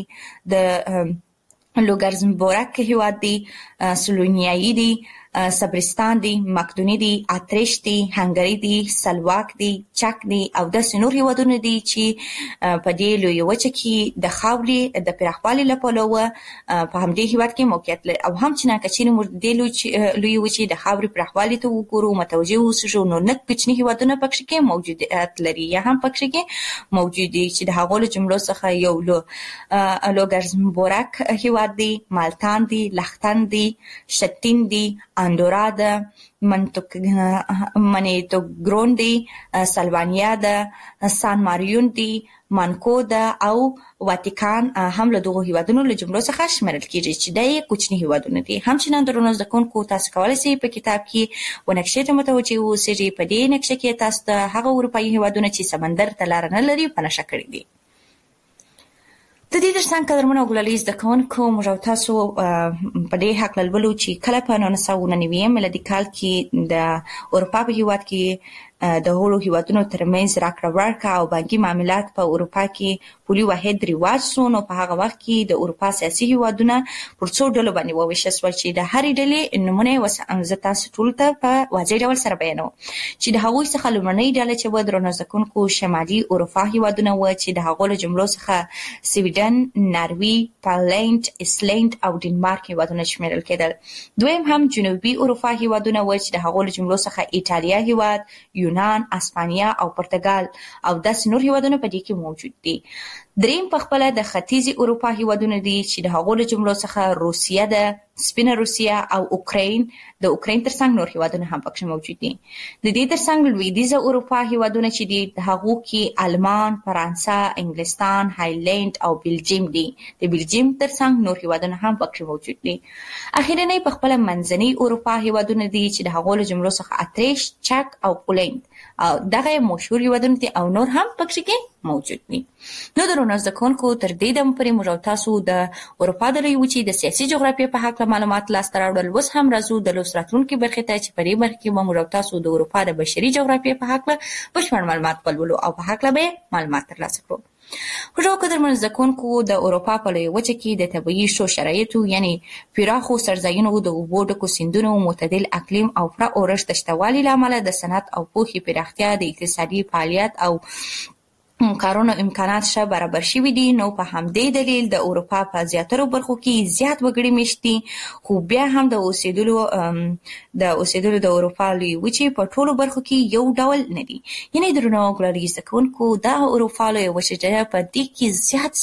Speaker 3: د لوګزمبورګ هیواد دی، سلوونیایي دی، صبرستان دی، مقدوني دی، اتریش دی، هنګري دی، سلواک دی، چک دی او داسې نور هیوادونه دي چې په دې لوی وچه کې د خاورې د پراخوالي له پلوه په همدې هیواد کې موقعیت لري. او هم چې ناکچینې موږ د دې لوی وچې د خاورې پراخوالي ته وګورو، متوجه اوسو نو نه کوچني هیوادونه پکې کې موجودیت لري یا هم پکې کې موجود دي، چې د هغو له جملو څخه یو لو لوګزمبورګ هیواد دی، مالتان دی، لختن دی، شتین دی، اندورا ده، منیتوګرون دی، سلوانیا ده، سان ماریون دی، مانکو ده او واتیکان هم له دغو هیوادونو له جملو څخه شمیرل کېږي، چې دا یې کوچني هیوادونه دي. همچنان درنو زده کوونکو، تاسو کولی شئ په کتاب کې و نقشې ته متوجه اوسئ. په دې نقشه کې تاسو ته هغه اروپایي هیوادونه چې سمندر ته لاره نه لري په نښه کړي دي. د دې ترڅنګ قدرمنو ګلالي زده کوونکو، موږ تاسو په دې هکله لولو چې کله په نولس سوه اووه نوي میلادي کال کې د اروپا په هیواد کې د هغو هیوادونو ترمنځ راکړه ورکړه او بانکي معاملات په اروپا کې پولي واحد رواج شو. نو په هغه وخت کې د اروپا سیاسي هیوادونه پر څو ډلو باندې وویشل شول، چې د هرې ډلې نومونه یې زه تاسو ټولو ته په واضح ډول سره بیانوم. چې د هغوی څخه لومړنۍ ډله چې وه درنو زده کوونکو شمالي اروپا هیوادونه وه، چې د هغو له جملو څخه سویډن، ناروی، پالنډ، ایسلینډ او ډنمارک هیوادونه شمیرل کېدل. دویم هم جنوبي اروپا هیوادونه وه، چې د هغو له جملو څخه ایټالیا هیواد، یونان، اسپانیا او پرتګال او داسې نور هیوادونه په دې کې موجود دي. دریم په خپل د ختیځي اروپا هیوادونه دي چې د هغو له جملو څخه روسیه ده، سپینه روسیه او اوکراین. د اوکراین ترڅنګ نور هیوادونه هم پکې موجود دي. د دې ترڅنګ لویدیځه اروپا هیوادونه چې دي د هغو کې آلمان، فرانسه، انګلستان، هایلند او بلجیم دي. د بلجیم ترڅنګ نور هیوادونه هم پکې موجود دي. اخیرنی په خپل منځنۍ اروپا هیوادونه دي چې د هغو له جملو څخه اتریش، چک او پولند او دغه مشهور هیوادونه دي او نور هم پکې کې موجود دي. نو درنو زده کوونکو تر دې دمه پورې موږ تاسو د اروپا د لویې وچې د سیاسي جغرافیې په هکله معلومات لاسته راوړل. اوس هم راځو د لوست راتلونکي برخې ته چې په دې برخه کې به موږ تاسو د اروپا د بشري جغرافیې په هکله بشپړ معلومات ولولو او په هکله به معلومات ترلاسه کړو. خو قدرمن زده کوونکو د اروپا په لویې وچه کې د طبیعي شو شرایطو یعنی پراخو سرځایونو د اوبو ډکو سیندونو، معتدل اقلیم او پوره اورښت د شتوالي له امله د صنعت او پوهې پراختیا، د اقتصادي فعالیت او کارونو امکانات شه برابر شوي دي. نو په همدې دلیل د اروپا په زیاترو برخو کې زیات وګړي مېشت دي، خو بیا هم د اوسېدلو د اوسېدلو د اروپا لویې وچې په ټولو برخو کې یو ډول نه دي. یعنې درنو ګلالي زده کوونکو دا اروپا لویې وچه په دې کې زیات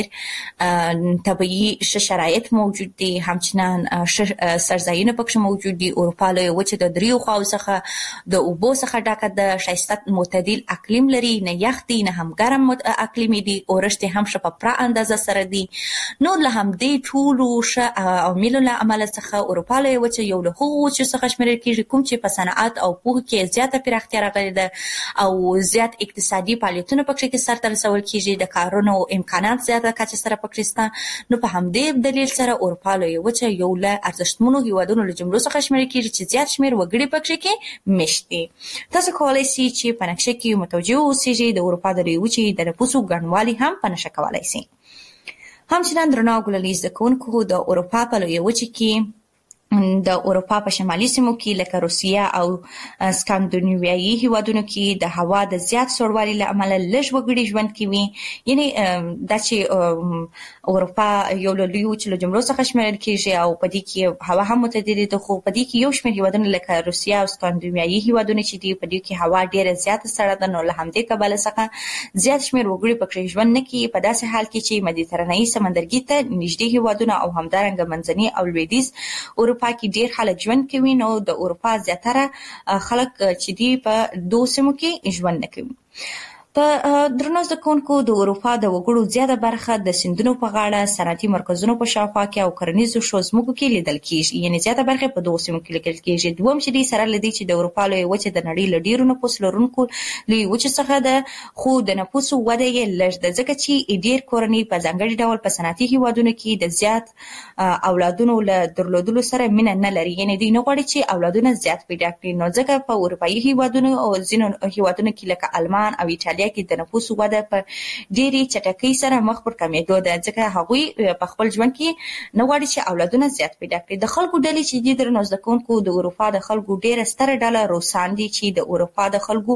Speaker 3: شمېر طبیعي ښه شرایط موجود دي، همچنان سرځایونه پکې موجود دي. اروپا لویې وچه د دریو خواو څخه د اوبو څخه ډکه ده، ښایسته معتدل اقلیم لري، نه یخ دي نه هم ګرم اقلیمي دي، اورښت هم ښه په پوره اندازه سره دي. نو له همدې ټولو ښه عواملو له امله څخه اروپا لویې وچه یو له هغو وچو څخه شمېرل کېږي کوم چې په صنعت او پوهه کې زیاته پراختیا راغلې ده او زیات اقتصادي فعالیتونه پکې کې سرته رسول کېږي، د کارونو امکانات زیاته کچه سره پکې شته. نو په همدې دلیل سره اروپا لویې وچه یو له ارزښتمنو هیوادونو له جملو څخه شمېرل کېږي چې زیات شمېر وګړي پکې کې مېشت دي. تاسو کولی شئ چې په نقشه کې متوجه اوسئ د اروپا د وچې د نفوسو ګڼوالی هم په نښه کولای شي. همچنان درنو ګلالي زده کوونکو د اروپا په لویې وچې کې د اروپا په شمالي سیمو کې لکه روسیه او سکاندیناویایي هیوادونو کې د هوا د زیات سړوالي له امله لږ وګړي ژوند کوي. یعنې دا چې اروپا یو له لویو وچو له جملو څخه شمېرل کېږي او په دې کې هوا هم متعدده ده، خو په دې کې یو شمېر هیوادونه لکه روسیه او سکاندیناویایي هیوادونه چې دي په دې کې هوا ډېره زیاته سړه ده. نو له همدې کبله څخه زیات شمېر وګړي پکې ژوند نه کوي په داسې حال کې چې مدیترانهیي سمندرګي ته نږدې هیوادونه او همدارنګه منځني او لویدیځ اروپا کې ډیر خلک ژوند کوي. نو د اروپا زیاتره خلک چې دي په دوه سیمو کې ژوند نه کوي. په درنو زده کوونکو د اروپا د وګړو زیاته برخه د سیندونو په غاړه، صنعتي مرکزونو په شاوخوا کې او کرنیزو ښو ځمکو کې لیدل کېږي. یعنې زیاته برخه په دوه سیمو کې لیدل کېږي. دوم چې دی سره له دې چې د اروپا لویې وچې د نړۍ له ډېرو نفوس لرونکو لویې وچې څخه ده، خو د نفوسو وده یې لږ ده، ځکه چې ډېر کورنۍ په ځانګړي ډول په صنعتي هیوادونو کې د زیات اولادونو له درلودلو سره مینه نه لري. یعنې دوی نه غواړي چې اولادونه زیات پیدا کړي. نو ځکه په اروپایي هیوادونو او ځینو هیوادونو کې لکه آلمان او ایټالیا کې د نفوسو وده په ډېرې چټکۍ سره مخ پر کمېدو ده، ځکه هغوی په خپل ژوند کې نه غواړي چې اولادونه زیات پیدا کړي. د خلکو ډلې چې دي درنو زده کوونکو د اروپا د خلکو ډېره ستره ډله روسان دي چې د اروپا د خلکو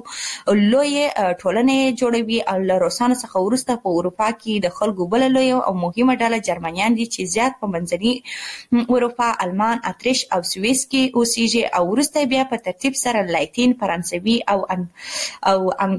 Speaker 3: لویې ټولنې جوړوي. او له روسانو څخه وروسته په اروپا کې د خلکو بله لویه او مهمه ډله جرمنیان دي چې زیات په منځني اروپا، آلمان، اتریش او سویس کې اوسېږي او وروسته بیا په ترتیب سره لاتین، فرانسوي او ان او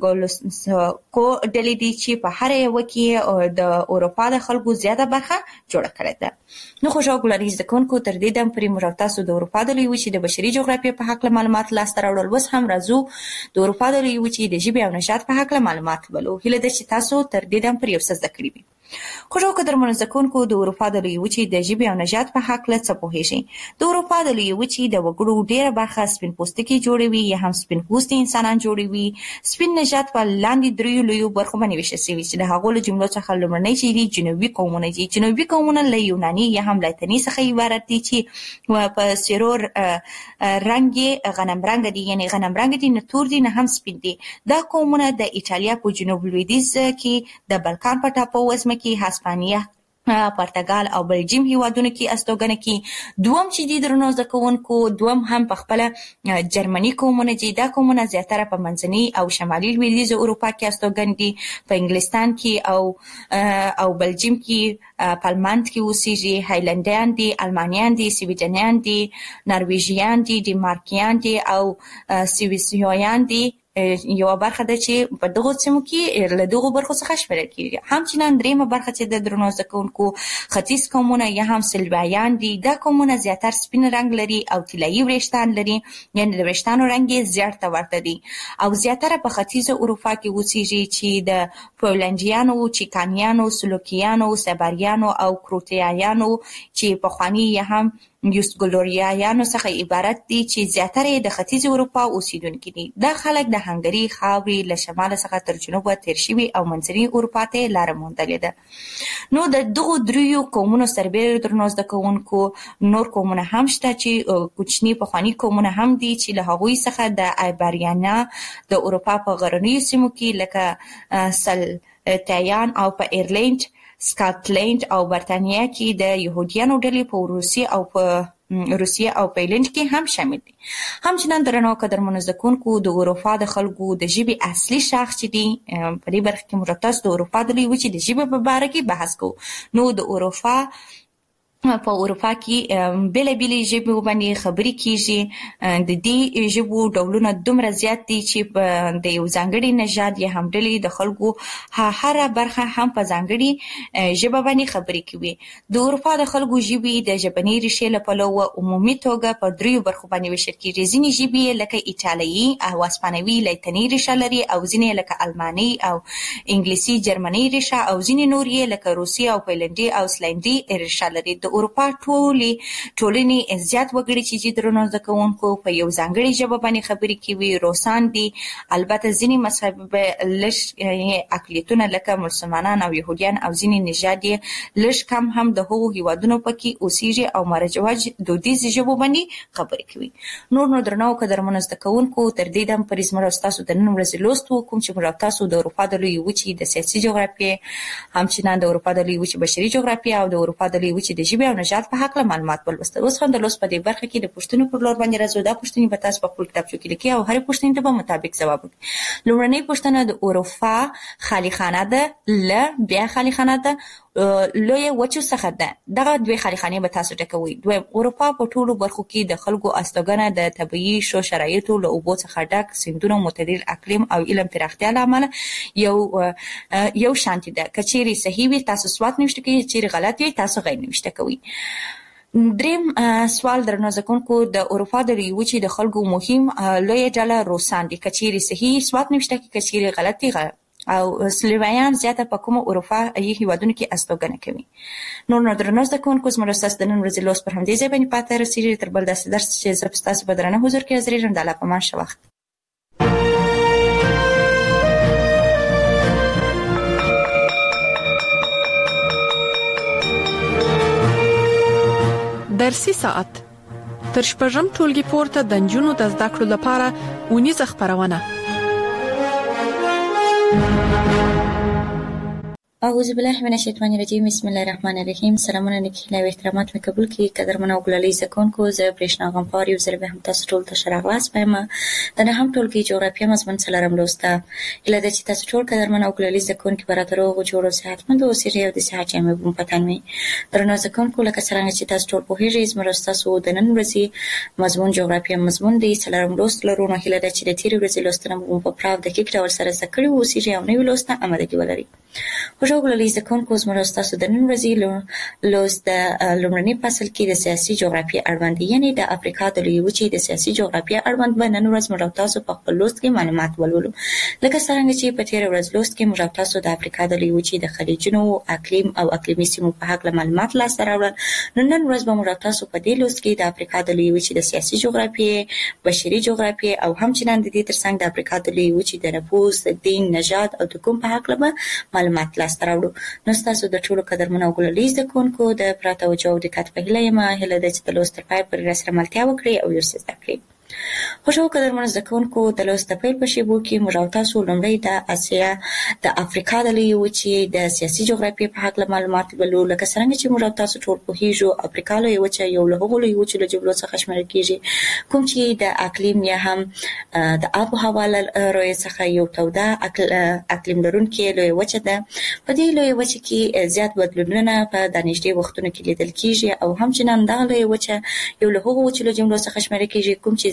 Speaker 3: انګلوساکسو ډلې دي چې په هر یوه کې د اروپا د خلکو زیاته برخه جوړه کړې ده. نو خوشحال ګلالي زده کوونکو تر دې دم پورې موږ تاسو د اروپا د لویې وچې د بشري جغرافیې په هکله معلومات لاسته راوړل. اوس هم راځو د اروپا د لویې وچې د ژبې او نژاد په هکله معلومات ولولو. هیله ده چې تاسو تر دې دم پورې یو څه زده کړي وي. خوشحال قدرمنو زده کوونکو د اروپا د لویې وچې د ژبې او نژاد په هکله څه پوهېږئ؟ د اروپا د لویې وچې د وګړو ډېره برخه سپین پوستکي جوړوي یا هم سپین پوستي انسانان جوړوي. سپین نژاد په لاندې دریو لویو برخو باندې ویشل شوي چې د هغو له جملو څخه لومړنی چې دي جنوبي قومونه دي. جنوبي قومونه له یوناني یا هم لاتیني څخه عبارت دي چې په سرور رنګ یې غنم رنګ دي، یعنې غنم رنګ دي، نه تور دي نه هم سپین دي. دا قومونه د ایټالیا په جنوب لویدیځ کې، د بلکان په ټاپو وزمه کې، هسپانیا، پرتګال او بلجیم هیوادونو کې استوګنه کوي. دوم چې دي درنو زده کوونکو، دوم هم په خپله جرمني قومونه دي. دا قومونه زیاتره په منځني او شمالي لویدیځ اروپا کې استوګن دي، په انګلستان کې او او بلجیم کې، پالماند کې اوسېږي. هایلندیان دي، المانیان دي، سویډنیان دي، نرویژیان دي، ډنمارکیان دي او سویسریان دي. یو برخه ده چې په دغه سیمو کې له دغه برخو څخه شمیرل کیږي. همچنان دریمه برخه چې د درنو زده کوونکو ختیځ قومونه یا هم سلوایان دي، دا قومونه زیاتره سپین رنگ لري او طلایی وریښتان لري، یعنی د وریښتانو رنگ یې زیړ ته ورته دي او زیاتره په ختیځ اروپا کې اوسېږي چې د پولنډیانو، چیکانیانو، سلوکیانو، سباریانو او کروټیایانو چې پخواني یا هم یوسګلوریایانو څخه عبارت دي چې زیاتره د ختیځ اروپا اوسیدونکي دي. دا خلک د هنګري خاورې له شمال څخه تر جنوبه تیر شوي او منځني اروپا ته لاره موندلې ده. نو د دغو دریو قومونو سربېره درنو زده کوونکو نور قومونه هم شته چې کوچني پخواني قومونه هم دي چې له هغوی څخه د آیبریانا د اروپا په غرنیو سیمو کې لکه سلټیان او په ایرلینډ، سکاټلند او برتانیا کې د يهوديانو ډلې په روسیه او په روسیه او په ایرلند کې هم شامل دي. همچنان درنو قدرمنو زده کوونکو د اروپا د خلکو د ژبې اصلي شاخص چې دي په دې برخه کې موږ تاسو د اروپا د لوی وچې د ژبې په اړه کې بحث کوو. نو د اروپا په اروپا کې بېلې بېلې ژبې باندې خبرې کیږي. د دې ژبو ډولونه دومره زیات دي چې د یو ځانګړي نژاد یا هم ډلې د خلکو هره برخه هم په ځانګړي ژبه باندې خبرې کوي. د اروپا د خلکو ژبې د ژبني ریښې له پلوه عمومي توګه په دریو برخو باندې ویشل کیږي. ځینې ژبې لکه ایټالوي او اسپانوي لاتیني ریښه لري او ځینې لکه الماني او انګلیسي جرمني ریښه او ځینې نور یې لکه روسي او پولنډي او سلاندي ریښه لري. د اروپا ټولې ټولنې زیات وګړي چې درنو زده کوونکو په یو ځانګړي ژبه باندې خبرې کوي روسان دي. البته ځینې مذهب لږ اقلیتونه لکه مسلمانان او يهوديان او ځینې نژاد یې لږ کم هم د هغو هیوادونو پکې اوسېږي او مرجوج دودیز ژبو باندې خبرې کوي. نور نو درنو قدرمنو زده کوونکو تر دې دم پر زموږ تاسو د نن ورځې لوست وکوم چې موږ تاسو د اروپا د لوی وچې د سیاسي جغرافیې، همچنان د اروپا د لوی وچې بشري جغرافیې او د اروپا د لوی وچې د ژبې او نژاد په حق له معلومات ولوستل. اوس هم د لوست په دې برخه کې د پوښتنو پر لور باندې راځو. دا پوښتنې به تاسو په خپل کتابچو کې لیکئ او هرې پوښتنې ته به مطابق ځواب ورکړئ. لومړنۍ پوښتنه د اروپا خالي خانه ده، ل بیا خالي خانه ده، لوی وچو څخه ده. دغه دوه خالي خانې به تاسو ټکوي. دویم اروپا په ټولو برخو کې د خلکو استوګنه د طبيعي شو شرایطو له اوبو څخه ډک سیندونو، معتدل اقلیم او علم پراختیا له امله یو یو شانتي ده. کچېری صحیح وي تاسو سوات نوشته کوي، چیرې غلط وي تاسو غیر نوشته کوي. دریم سوال درنو زده کوونکو د اروپا د لوی وچې د خلکو مهم لویه ډله روسان دي. کچېری صحیح سوات نوشته کوي، کچېری غلطي غلط او سلوایان زیاته په کومو اروپایي هیوادونو کې استوګنه کوي. نور نو درنو زده کوونکو زموږ تاسو د نن ورځې لوست پر همدې ځای باندې پاتې رسېږي. تر بل داسې درس چې زه ستاسو په درنه حضور کې حاضرېږم. د الله په امان ښه وخت.
Speaker 2: درسي ساعت تر شپږم ټولګي پورته د نجونو د زده کړو لپاره ونیزه خبرونه.
Speaker 3: اعوذ بالله من الشیطان الرجیم. بسم الله الرحمن الرحیم. سلامونه نیکه او احترامات مې قبول کړئ. قدرمن او ګلالي زکونکو زه برېښنا غمپار یو ځل به هم تاسو ټول ته شراغلاس پېما د نه هم ټولګي جغرافیه مضمون څلورم لوسته. اله د چې تاسو ټول قدرمن او ګلالي زکونکو براترو او جوړو صحتمند او سری او د صحت جامې بوم پتانوي. درنو زکونکو لکه څنګه چې تاسو ټول په هیڅ زموږ تاسو د نن ورځې مضمون جغرافیه مضمون دی څلورم لوست لرو. نه هله د چې د تیر ورځې لوستنه بوم په پراو د کې ډول سره ذکر او سری او نوې لوستنه آمادګي ولري. خوشو ګلالي زکونکو زموږ تاسو د نن ورځې لوست د لومړني فصل کې د سیاسي جغرافیه اړوند یعنی د افریقا د لوی وچې د سیاسي جغرافیه اړوند به نن ورځ موږ تاسو په خپل لوست کې معلومات ولولو. لکه څنګه چې په تیر ورځ لوست کې موږ تاسو د افریقا د لوی وچې د خلیجونو اقلیم او اقلیمي سیمو په حق معلومات لاس راوړل. نن ورځ به موږ تاسو په دې لوست کې د افریقا د لوی وچې د سیاسي جغرافیه، بشري جغرافیه او همچنان د دې ترڅنګ د افریقا د لوی وچې د نفوس، دین، نژاد او د کوم په حق له معلومات لاس راوړو. نو تاسو د ټولو قدرمن او ګلالي زکونکو د پراته وجو د دقت په هیله یم هله د چې د لوست تر پای پورې راسره ملتیا وکړئ او یو څه زده کړئ. خوشو قدرمن زکونکو د لوست په پیل په شیبو کې موږ تاسو لومړی د اسیا د افریقا د لوی وچې د سیاسي جغرافیې په حق معلومات ولولو. لکه څنګه چې موږ تاسو ټول په هیجو افریقا لوی وچې یو له هغو لوی وچې له جبلو څخه شمېرل کیږي کوم چې د اقلیم یا هم د آب و هوا له روی څخه یو توده اقلیم لرونکي لوی وچې ده. په دې لوی وچې کې زیات بدلونونه په دانشتي وختونو کې لیدل کیږي او همچنان دا لوی وچې یو له هغو وچې له جملو څخه شمېرل کیږي کوم چې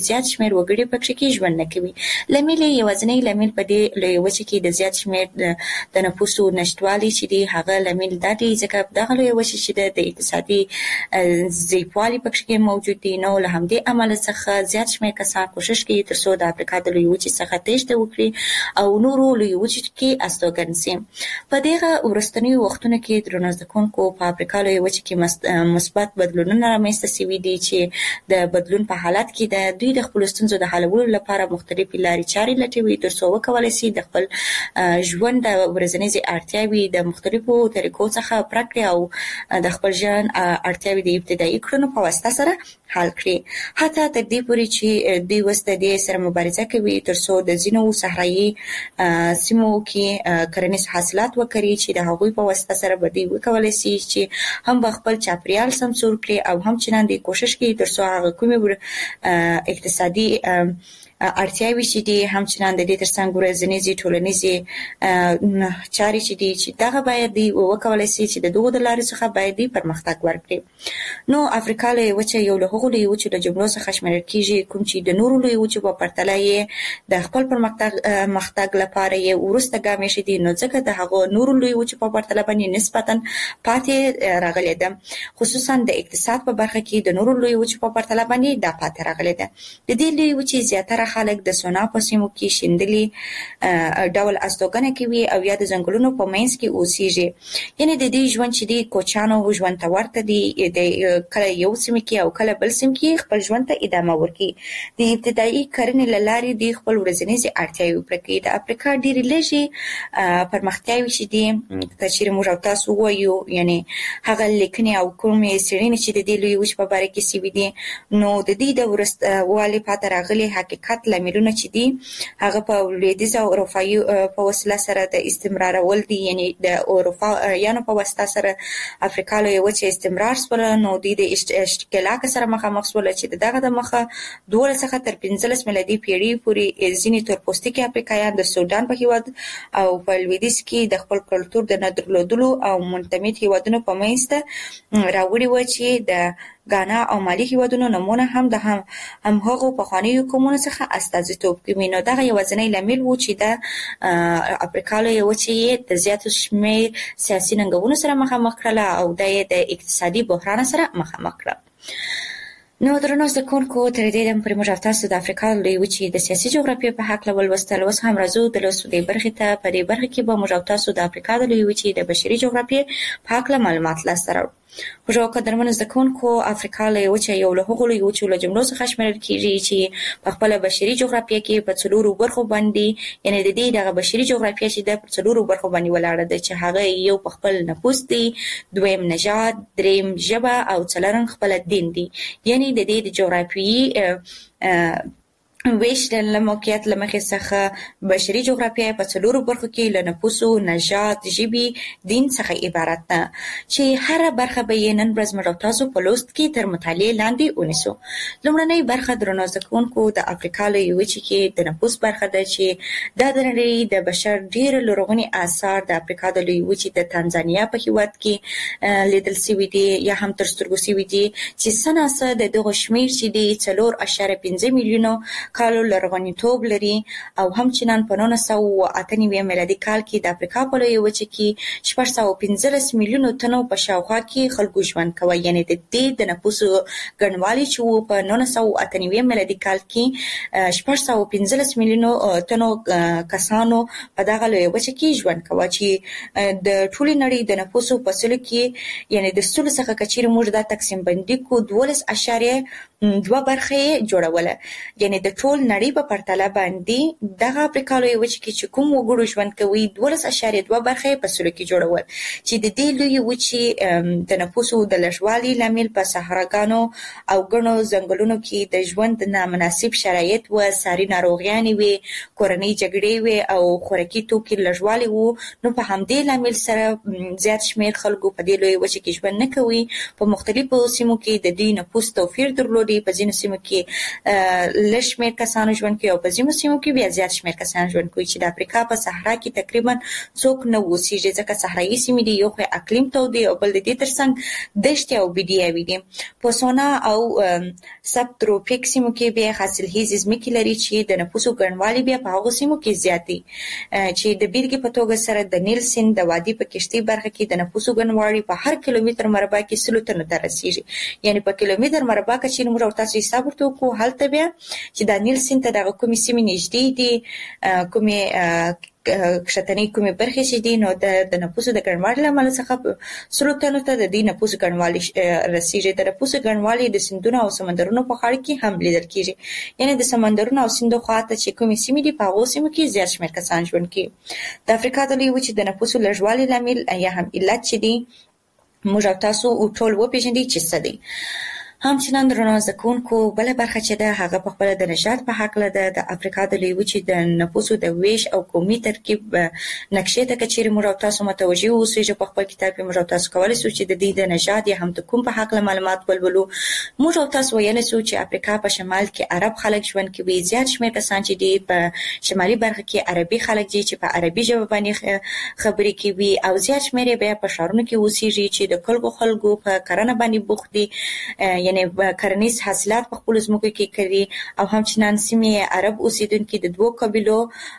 Speaker 3: زیات شمېر وګړي پکې کې ژوند نه کوي. لامل یوازینی لامل په دې لوی وچه کې د زیات شمېر د نفوسو نشټوالي چې دی هغه لامل دا دی ځکه دغه لوی وچه چې د اقتصادي ضعیفوالي پکې کې موجود دي. نو له همدې امله څخه زیات شمېر کسان کوشش کوي ترڅو د افریقا د لوی وچې څخه تېښته وکړي او نورو لوی وچې کې استوګن شي. په دغه ورستنیو وختونو کې درنو زده کوونکو په افریقا لوی وچې کې مثبت بدلونونه رامنځته شوي دي چې د بدلون په حالت کې د دوی د خپل ستونزو د حلولو لپاره مختلفې لارې چارې لټوي ترڅو وکولای شي د خپل ژوند د ورځنۍ اړتیاوې د مختلفو طریقو څخه پرته او د خپل ژوند اړتیاوې د ابتدایي کړنو په واسطه سره حل کړي. حتی تر دې پورې چې دوی وسته د سره مبارزه کوي ترڅو د ځینو صحرایي سیمو کې کرنیز حاصلات وکړي چې د هغوی په واسطه سره به دوی وکولای شي چې هم خپل چاپیریال سمسور کړي او هم چنان دي کوشش کوي ترڅو هغه کومې اقتصادي اړتیاوې چې دي هم چنان د دې ترڅنګ ورځنۍ ټولنیزې چارې چې دي چې دغه باید دی وکولای شي چې د دغو د لارې څخه باید دی پرمختګ ورکړي. نو افریقا لوی وچه یو له هغو لوی وچو د جملو څخه شمیرل کیږي کوم چې د نورو لوی وچو په پرتله یې د خپل پرمختګ مختګ لپاره یې ورسته ګام شي. نو ځکه د هغو نورو لوی وچو په پرتله باندې نسبتا پاتې راغلي ده، خصوصا د اقتصاد په برخه کې د نورو لوی وچو په پرتله باندې دا پاتې راغلي ده. د دې لوی وچې زیاتره خلک د سونا په سیمو کې شیندلي ډول استوګنه کوي او یا د ځنګلونو په منځ کې اوسېږي. یعنی د دې ژوند چې دی کوچانو ژوند ته ورته دی، د کله یو سیمه کې او کله بل سیمه کې خپل ژوند ته ادامه ورکړي. د ابتدایي کرنې له لارې د خپل ورځنۍ اړتیاوې پوره کوي. د افریقا ډېرې لږې پرمختیاوې چې دي چې موږ او تاسو وایو، یعنی هغه لیکنې او کومې څېړنې چې د دې لوی وچې په باره کې شوي دي، نو د دې د وروستوالي پاتې راغلي حقیقت لاملونه چې دي هغه په لویدیځ او اروپایي په وسیله سره د استمرارول دي. یعنی د اروپایانو په واسطه سره افریقا لوی وچې استمرار شوله. نو دوی د اشتعال سره مخامخ شول چې دغه د مخه دولس څخه تر پنځلس میلادي پیړۍ پورې ځینې تورپوستکي افریقایان د سودان په هیواد او په لویدیځ کې د خپل کلتور د نه درلودلو او منتمد هیوادونو په منځ ته راوړي و چې د غانا او مالي هیوادونو نمونه هم د هم هم هغو پخوانیو قومونو څخه استازیتوب کوي. نو دغه یوازینی لامل و چې د افریقا لوی وچې د زیاتو شمېر سیاسي ننګونو سره مخامخ کړله او د اقتصادي بحران سره مخامخ کړه. نو درنو زده کوونکو تر دې دمه پورې موږ تاسو د افریقا لوی وچې د سیاسي جغرافیې په هکله ولوستل. اوس هم راځو د لوستو دې برخې ته. په دې برخه کې به موږ تاسو د افریقا د لوی وچې د بشري جغرافیې په هکله معلومات لاسته راوړو. خوږو قدرمنو زده کوونکو، افریقا لوی وچه یو له هغو لوی وچو له جملو څخه شمیرل کیږي چې په خپله بشري جغرافیه کې په څلورو برخو باندې، یعنې د دې دغه بشري جغرافیه چې ده په څلورو برخو باندې ولاړه ده، چې هغه یو په خپل نفوس دی، دویم نژاد، دریم ژبه او څلورم خپله دین دی. یعنې د دې د جغرافیې ویش له موقعیت له مخې څخه بشري جغرافیه په څلورو برخو کې له نفوسو، نژاد، ژبې، دین څخه عبارت ده چې هره برخه به یې نن ورځ موږ تاسو په لوست کې تر مطالعې لاندې ونیسو. لومړنۍ برخه درنو زده کوونکو د افریقا لوی وچې کې د نفوس برخه ده چې دا د نړۍ د بشر ډېر لرغوني آثار د افریقا د لوی وچې د تانزانیا په هېواد کې لیدل شوي دي یا هم تر سترګو شوي دي چې څه ناڅه د دغو شمېر چې دی څلور اعشاریه پنځه میلیونو کالو لرغونیتوب لري او همچنان په نولس سوه اته نوي میلادي کال کې د افریقا په لویه وچه کې شپږ سوه پنځلس میلیونو تنو په شاوخوا کې خلکو ژوند کوي. یعنې د دې د نفوسو ګڼوالی چې و په نولس سوه اته نوي میلادي کال کې شپږ سوه پنځلس میلیونو تنو کسانو په دغه لویه وچه کې ژوند کوي چې د ټولې نړۍ د نفوسو په سلو کې، یعنې د سلو څخه که چیرې موږ دا تقسیم بندي کړو دولس اعشاریه دوه برخې جوړوله. یعنې د ټول نړۍ په پرتله باندې دغه افریقا لویه وچه کې چې کوم وګړو ژوند کوي دولس اعشاریه دوه برخې په سلو کې جوړول، چې د دې لویې وچې د نفوسو د لږوالي لامل په صحراګانو او ګڼو ځنګلونو کې د ژوند نامناسب شرایط و، ساري ناروغیانې وې، کورنۍ جګړې وې او خوراکي توکي لږوالی و. نو په همدې لامل سره زیات شمېر خلکو په دې لویې وچه کې ژوند نه کوي. په مختلفو سیمو کې د دوی نفوس توپیر درلودي. په ځینو سیمو کې لږ شمېر شمېر کسانو ژوند کوي او په ځینو سیمو کې بیا زیات شمېر کسان ژوند کوي چې د افریقا په صحرا کې تقریبا څوک نه اوسېږي ځکه صحرایي سیمې دي، یو خو اقلیم تود دی او بل د دې ترڅنګ دښتې او بیډیاوي دي. بوتسوانا او سب تروپیک سیمو کې بیا حاصلخیزې ځمکې لري چې د نفوسو ګڼوالی بیا په هغو سیمو کې زیات دی چې د بیلګې په توګه سره د نیل سیند د وادي په کشتۍ برخه کې د نفوسو ګڼوالی په هر کیلومتر مربع کې سلو تنو ته رسیږي. یعنی په کیلومتر مربع کې چې موږ تاسو حساب ورته وکړو هلته بیا چې د نیل سیند ته دغه کومې سیمې نږدې دي، کومې کښتنۍ کومې برخې چې دي، نو د نفوسو د ګڼوالي له امله څخه سلو تنو ته د دې نفوسو ګڼوالی رسیږي. د نفوسو ګڼوالی د سیندونو او سمندرونو په غاړه کې هم لیدل کیږي. یعنی د سمندرونو او سیندو خواته چې کومې سیمې دي په هغو سیمو کې زیات شمېر کسان ژوند کوي. د افریقا د لویې وچې د نفوسو لږوالي لامل یا هم علت چې دی موږ او تاسو ټول وپېژنئ چې څه دی. همچنان درنو زده کوونکو بله برخه چې ده هغه په خپله د نژاد په هکله ده. د افریقا د لویې وچې د نفوسو د ویش او قومي ترکیب نقشې ته که چیرې موږ او تاسو متوجه واوسو په خپل کتاب کې موږ او تاسو کولی سو چې د دې د نژاد یا هم د کوم په هکله معلومات ولولو. موږ او تاسو ویلی سو چې افریقا په شمال کې عرب خلک ژوند کوي، زیات شمېر کسان چې دي په شمالي برخه کې عربي خلک دي چې په عربي ژبه باندې خبرې کوي، او زیات شمېر یې بیا په ښارونو کې اوسېږي چې د کلګو خلکو په کرنه باندې بوخت دي، یعنی کرنیز حاصلات په خپلو ځمکو کې کوي. او همچنان سیمې عرب اوسېدونکي د دوو قبیلو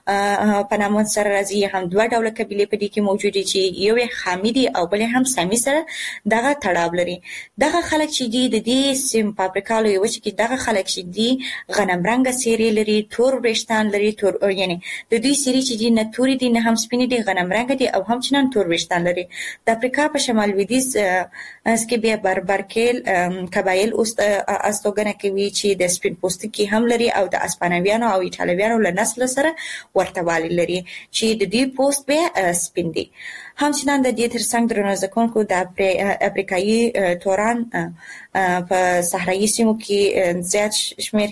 Speaker 3: په نامه سره راځي، هم دوه ډوله قبیلې په دې کې موجودې چې یو یې خامي دي او بل هم سامي سره دغه تړاو لري. دغه خلک چې دي د دې سیم په افریقا لویې وچې کې دغه خلک چې دي غنم رنګه څېرې لري، تور وریښتان لري، تور یعنی د دوی څېرې چې دي نه تورې دي نه هم سپینې دي، غنم رنګه دي او همچنان تور وریښتان لري. د افریقا په شمال لویدیځ کې بیا بربرکیل قبایل استوګنه کوي چې د سپین پوستکي هم لري او د اسپانویانو او ایټالویانو له نسل سره ورته والی لري چې د دې پوست به سپین دي. همچنان د دې ترڅنګ درنو زده کوونکو د افریقایي توران په صحرایي سیمو کې زیات شمېر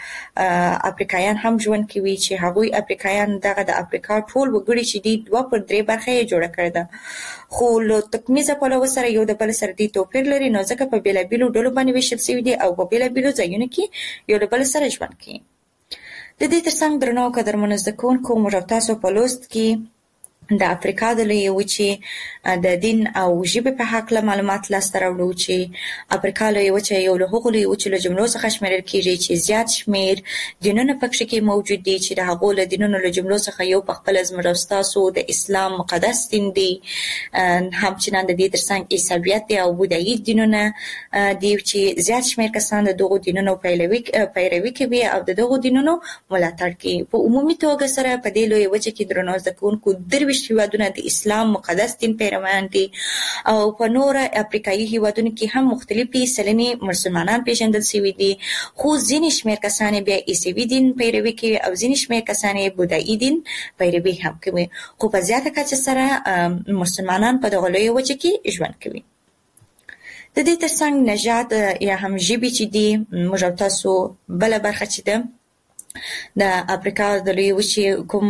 Speaker 3: افریقایان هم ژوند کوي چې هغوی افریقایان دغه د افریقا ټول وګړي چې دي دوه پر درې برخه یې جوړه کړې ده، خو له تکمیزه پلوه سره یو د بل سره دې توپیر لري، نو ځکه په بېلابېلو ډلو باندې ویشل شوي دي او په بېلابېلو ځایونو کې یو له بل سره ژوند کوي. د دې ترڅنګ درنو او قدرمنو زده کوونکو موږ او تاسو په لوست کې د افریقا د لویې وچې د دین او ژبې په هکله معلومات لاسته راوړو چې افریقا لویې وچه یو له هغو لویې وچو له جملو څخه شمېرل کېږي چې زیات شمېر دینونه پکښې کې موجود دي چې د هغو له دینونو له جملو څخه یو په خپله زموږ او ستاسو د اسلام مقدس دین دی، همچنان د دې ترڅنګ عیسویت دی او بودایي دینونه دي چې زیات شمېر کسان د دغو دینونو پیروي پیروي کوي او د دغو دینونو ملاتړ کوي. په عمومي توګه سره په دې لویې وچه کې درنو زده کوونکو درویشت هیوادونه د اسلام مقدس دین پیروان دي او په نور افریقایي هیوادونو کې هم مختلفي سلنې مسلمانان پیژندل شوي دي، خو ځینې شمېر کسان بیا عیسوي دین پیروي کوي او ځینې شمېر کسان بودایي دین پیروي هم کوي، خو په زیاته کچه سره مسلمانان په دغه لویه وچه کې ژوند کوي. د دې ترڅنګ نژاد یا هم ژبې چې دي موږ او تاسو بله برخه چې ده د افریقا د لویې وچې کوم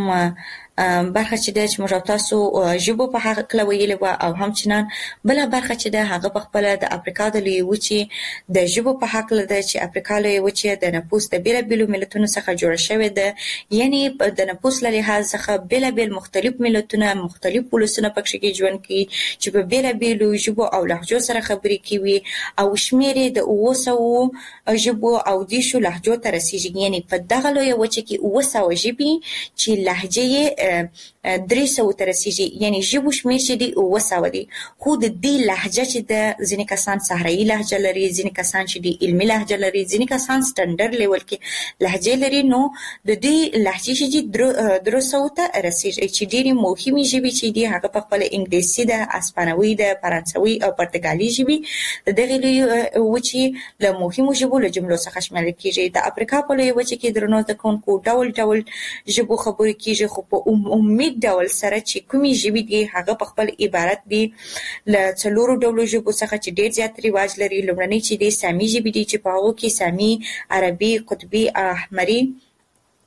Speaker 3: برخه چې ده چې موږ او تاسو ژبو په هکله ویلې وه او همچنان بله برخه چې ده هغه په خپله د افریقا د لویې وچې د ژبو په هکله ده چې افریقا لویې وچې د نفوس د بېلابېلو ملتونو څخه جوړه شوې ده، یعنې د نفوس له لحاظ څخه بېلابېل مختلف ملتونه مختلف ولسونه پکښې کې ژوند کوي چې په بېلابېلو ژبو او لهجو سره خبرې کوي او شمېر یې د اووه سوو ژبو او دېرشو لهجو ته رسېږي. یعنې په دغه لویه وچه کې اووه سوه ژبې چې لهجې یې درې سوو ته رسېږي، یعنې ژبو شمېر چې دي اووه سوه دي، خو د دې لهجه چې ده ځینې کسان صحرایي لهجه لري، ځینې کسان چې دي علمي لهجه لري، ځینې کسان سټنډرډ لیول کې لهجې لري، نو د دې لهجې چې دي درې سوو ته رسېږي چې ډېرې مهمې ژبې چې دي هغه په خپله انګلیسي ده، اسپانوي ده، فرانسوي او پرتګالي ژبې د دغې لویې وچې له مهمو ژبو له جملو څخه شمېرل کېږي. د افریقا په لویې وچې کې درنو زده کوونکو ډول ډول ژبو خبرې کېږي، خو په عمومي ډول سره چې کومې ژبې دي هغه په خپل عبارت دي له څلورو ډولو ژبو څخه چې ډېر زیات رواج لري. لومړنۍ چې دي سامي ژبې دي چې په هغو کې سامي، عربي، قطبي، احمري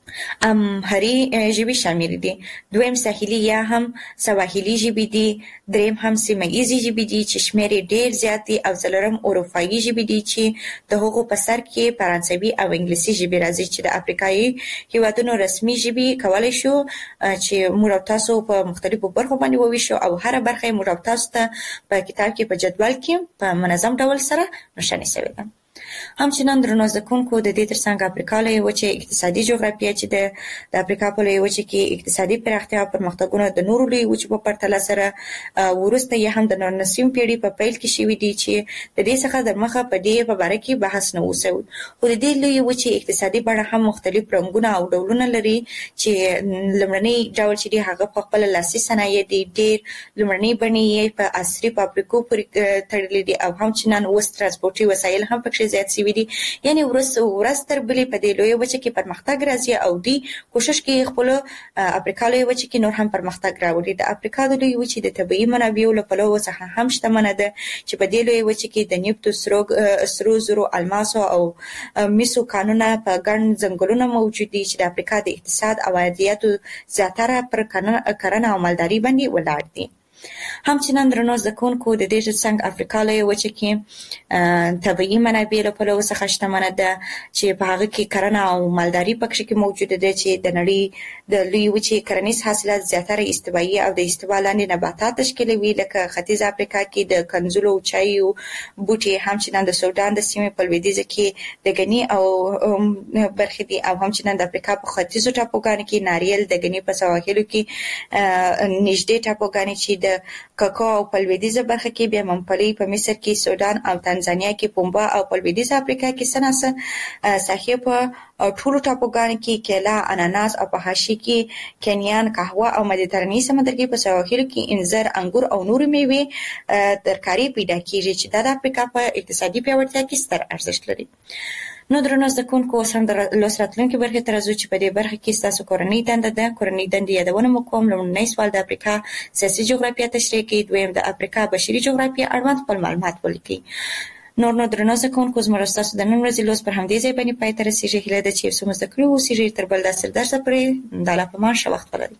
Speaker 3: امهري ژبې شامل دي، دویم ساحلي یا هم سواحلي ژبې دي، دریم هم سیمه ییزې ژبې دي چې شمېر یې ډېر زیات دي، او څلورم اروپایي ژبې دي چې د هغو په سر کې فرانسوي او انګلیسي ژبې راځي چې د افریقایي هیوادونو رسمي ژبې کولی شو چې موږ او تاسو په مختلفو برخو باندې وویشو او هره برخه یې موږ او تاسو ته په کتاب کې په جدول کې په منظم ډول سره نشانې شوې ده. همچنان درنو زده کوونکو د دې ترڅنګ افریقا لویه وچې اقتصادي جغرافیه چې د د افریقا په لویه وچې کې اقتصادي پراختیا او پرمختګونه د نورو لویو وچو په پرتله سره وروسته یې هم د نولسمې پیړۍ په پیل کې شوي دي چې د دې څخه د مخه په دې په باره کې بحث نه و شوی. خو د دې لویې وچې اقتصادي بڼه هم مختلف رنګونه او ډولونه لري چې لومړنی ډول چې دی هغه په خپله لاسي صنایع دي، ډېر لومړنۍ بڼې یې په عصري فابریکو پورې تړلي دي او همچنان اوس ترانسپورټي وسایل هم پکې زیات شوي دي. یعنې ورځ ورځ تر بلې په دې لویه وچه کې پرمختګ راځي او دوی کوشش کوي خپلو افریقا لویه وچه کې نور هم پرمختګ راوړي. د افریقا د لویې وچې د طبیعي منابعو له پلوه څخه هم شتمنه ده چې په دې لویه وچه کې د نفتو، سرو زرو، الماسو او مسو کانونه په ګڼ ځنګلونه موجود دي چې د افریقا د اقتصاد او عایداتو زیاتره پر کرنه او مالداري باندې ولاړ دي. همچنان درنو زده کوونکو د دې ترڅنګ افریقا لویه وچه کې طبیعي منابع له پلوه څخه شتمنه ده چې په هغه کې کرنه او مالداري پکې کې موجوده ده چې د نړۍ د لویې وچې کرنیز حاصلات زیاتره استوایي او د استوا لاندې نباتات تشکیلوي، لکه ختیځ افریقا کې د کنزلو چایو بوټي، همچنان د سودان د سیمې په لویدیځه کې د ګني او برخې دي، او همچنان د افریقا په ختیځو ټاپوګانو کې ناریل، د ګني په سواحلو کې نږدې ټاپوګانې چې د کاکاو او په لویدیځه برخه کې بیا ممپلی، په مصر کې سودان او تنزانیا کې پومبا، او په لویدیځه افریقا کې سناسه ساحې په ټولو ټاپوګانو کې کیلا، اناناس، او په حاشیه کې کینیان، قهوه او مدیترانې سمندرګي په سواحلو کې انځر، انګور او نورې میوې ترکاري پیدا کیږي چې دا د افریقا په اقتصادي پیاوړتیا کې ستر ارزښت لري. نو درنو زده کوونکو اوس هم د لوست راتلونکي برخې ته راځو چې په دې برخه کې ستاسو کورنۍ دنده ده. کورنۍ دندې یادونه مو کوم. لومړنی سوال د افریقا سیاسي جغرافیه تشریح کوي، دویم د افریقا بشري جغرافیه اړوند خپل معلومات ولیکئ. نور نو درنو زده کوونکو زموږ ستاسو د نن ورځې لوست پر همدې ځای باندې پای ته رسیږي. هیله ده چې یو څه مو زده کړي واوسیږي. تر بل داسې درسه پورې د الله په امان ښه وخت ولرئ.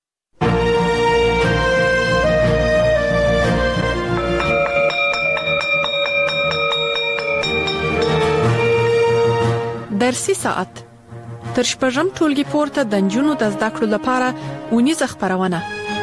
Speaker 2: درسي ساعت تر شپږم ټولګي پورته د نجونو د زده کړو لپاره ونیزه خبرونه.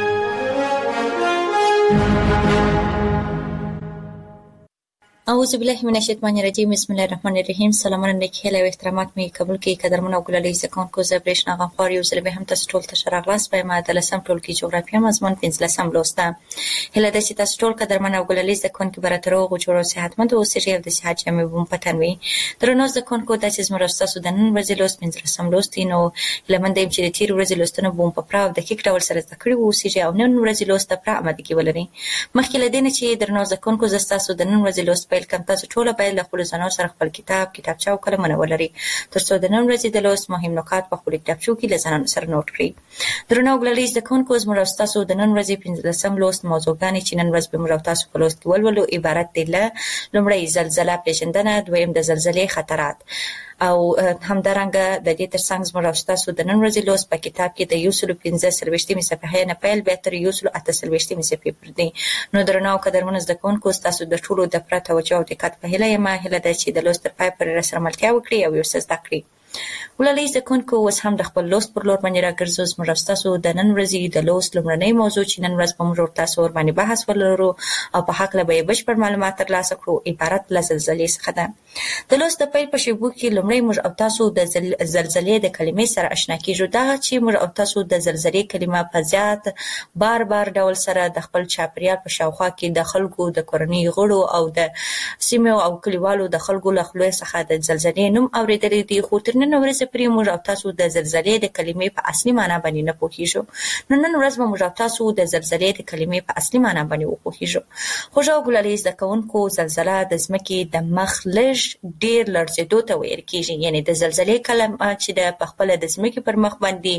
Speaker 3: اعوذ بالله من الشیطان الرجیم. بسم الله الرحمن الرحیم. سلامونه نیکی هیله او احترامات می قبول کړئ. قدرمن او ګلالي زده کوونکو، زه برېښنا غمخوار یو ځل به هم تاسو ټول ته ښه راغلاست. په ما د لسم ټولګي جغرافیه مضمون پنځلسم لوست ده. هیله ده چې تاسو ټول قدرمن او ګلالي زده کوونکي به راته روغ او جوړ او صحتمند اوسئ او د صحت جامې به مو په تن وي. درنو زده کوونکو، دا چې زموږ ستاسو د نن ورځې لوست پنځلسم لوست دی، نو هیله مند یم چې د تېرې ورځې لوستونه به مو په پوره او دقیق ډول سره زده کړي واوسئ او نن ورځې لوست ته پوره آمادګي ولرئ. مخکې له دې نه چې درنو زده کوونکو زه ستاسو د نن ورځې لوست پیل کړم، تاسو ټول باید له خپلو ځانونو سره خپل کتاب، کتابچه او قلمونه ولرئ تر څو د نن ورځې د لوست مهم نکات په خپلو کتابچو کې له ځانونو سره نوټ کړئ. درنو ګلالي زده کوونکو، زموږ او ستاسو د نن ورځې پنځلسم لوست موضوعګانې چې نن ورځ به موږ او تاسو په لوست کې ولولو عبارت دي له لومړی زلزله پېژندنه، دویم د زلزلې خطرات، او همدارنګه د دې ترڅنګ زموږ او ستاسو د نن ورځې لوست په کتاب کې د یو سلو پنځه څلوېښتمې صفحې نه پیل بیا تر یو سلو اته څلوېښتمې صفحې پورې دی. نو درنو او قدرمنو زده کوونکو، ستاسو د ټولو د پوره توجه او دقت په هیله یم. هیله ده چې د لوست تر پای پورې راسره ملتیا وکړئ او یو څه زده کړئ. ولولئ زده کوونکو، اوس هم د خپل لوست پر لور باندې راګرځو. زموږ او ستاسو د نن ورځې د لوست لومړنۍ موضوع چې نن ورځ به موږ ورته ورباندې بحث ولرو او په هکله به یې بشپړ معلومات ترلاسه کړو عبارت له زلزلې څخه ده. د لوست د پیل په شیبو کې لومړی موږ او تاسو د زلزلې د کلمې سره اشنا کیږو. دا چې موږ او تاسو د زلزلې کلمه په زیات بار بار ډول سره د خپل چاپیریال په شاوخوا کې د خلکو د کورنۍ غړو او د سیمو او کلیوالو د خلکو له خولې څخه د زلزلې نوم اورېدلی دی، خو تر نن ورځې پورې موږ او تاسو د زلزلې د کلمې په اصلي معنا باندې نه پوهیږو. نو نن ورځ به موږ او تاسو د زلزلې د کلمې په اصلي معنا باندې وپوهیږو. خوږو ګلالي زده کوونکو، زلزله د ځمکې د مخ لږ ډېر لړزېدو ته ویل کېږي. یعنې د زلزلې کلمه چې د پخپله د ځمکې پر مخ باندې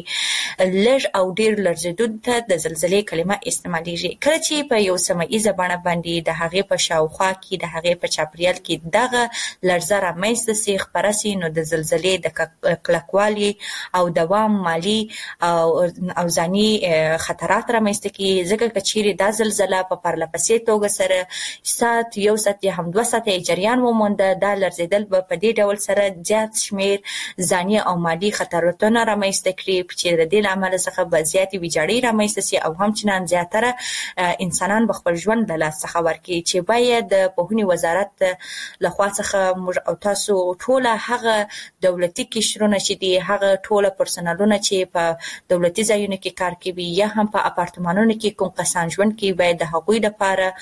Speaker 3: لږ او ډېر لړزېدو ته د زلزلې کلمه استعمالیږي. کله چې په یو سیمه ییزه بڼه باندې د هغې په شاوخوا کې د هغې په چاپیریال کې دغه لړزه رامنځته سي خپره سي، نو د زلزلې د د کلکوالي او دوام مالی او او ځاني خطرات رامنځته کوي. ځکه که چیرې دا زلزله په پرله پسې توګه سره سات یو سات یا هم دوه ساعته جریان ومونده، دا لړزېدل به په دې ډول سره زیات شمیر ځاني او مالی خطراتونه رامنځته کړي چې د دې له امله څخه به زیاتې ویجاړۍ رامنځته سي او همچنان زیاتره انسانان به خپل ژوند له لاسه څخه ورکړي، چې باید د پوهنې وزارت لخوا څخه موږ او تاسو ټوله هغه دولتي قشرونه چې دي، هغه ټوله پرسنلونه چې په دولتي ځایونو کې کار کوي یا هم په اپارتمانونو کې کوم کسان ژوند کوي، باید د هغوی لپاره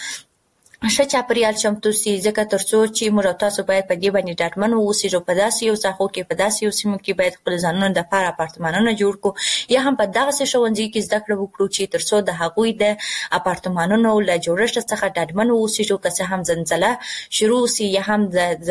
Speaker 3: ښه چاپریال چمتو سي، ځکه تر څو چې موږ او تاسو باید په دې باندې ډاډمن واوسو. په داسې یو ساحو کې په داسې یو سیمو کې باید خپل ځانونه دپاره اپارتمانونه جوړ کړو یا هم په دغسې ښوونځیو کې زده کړه وکړو چې تر څو د هغوی د اپارتمانونو له جوړښت څخه ډاډمن واوسو. که څه هم زلزله شروع سي یا هم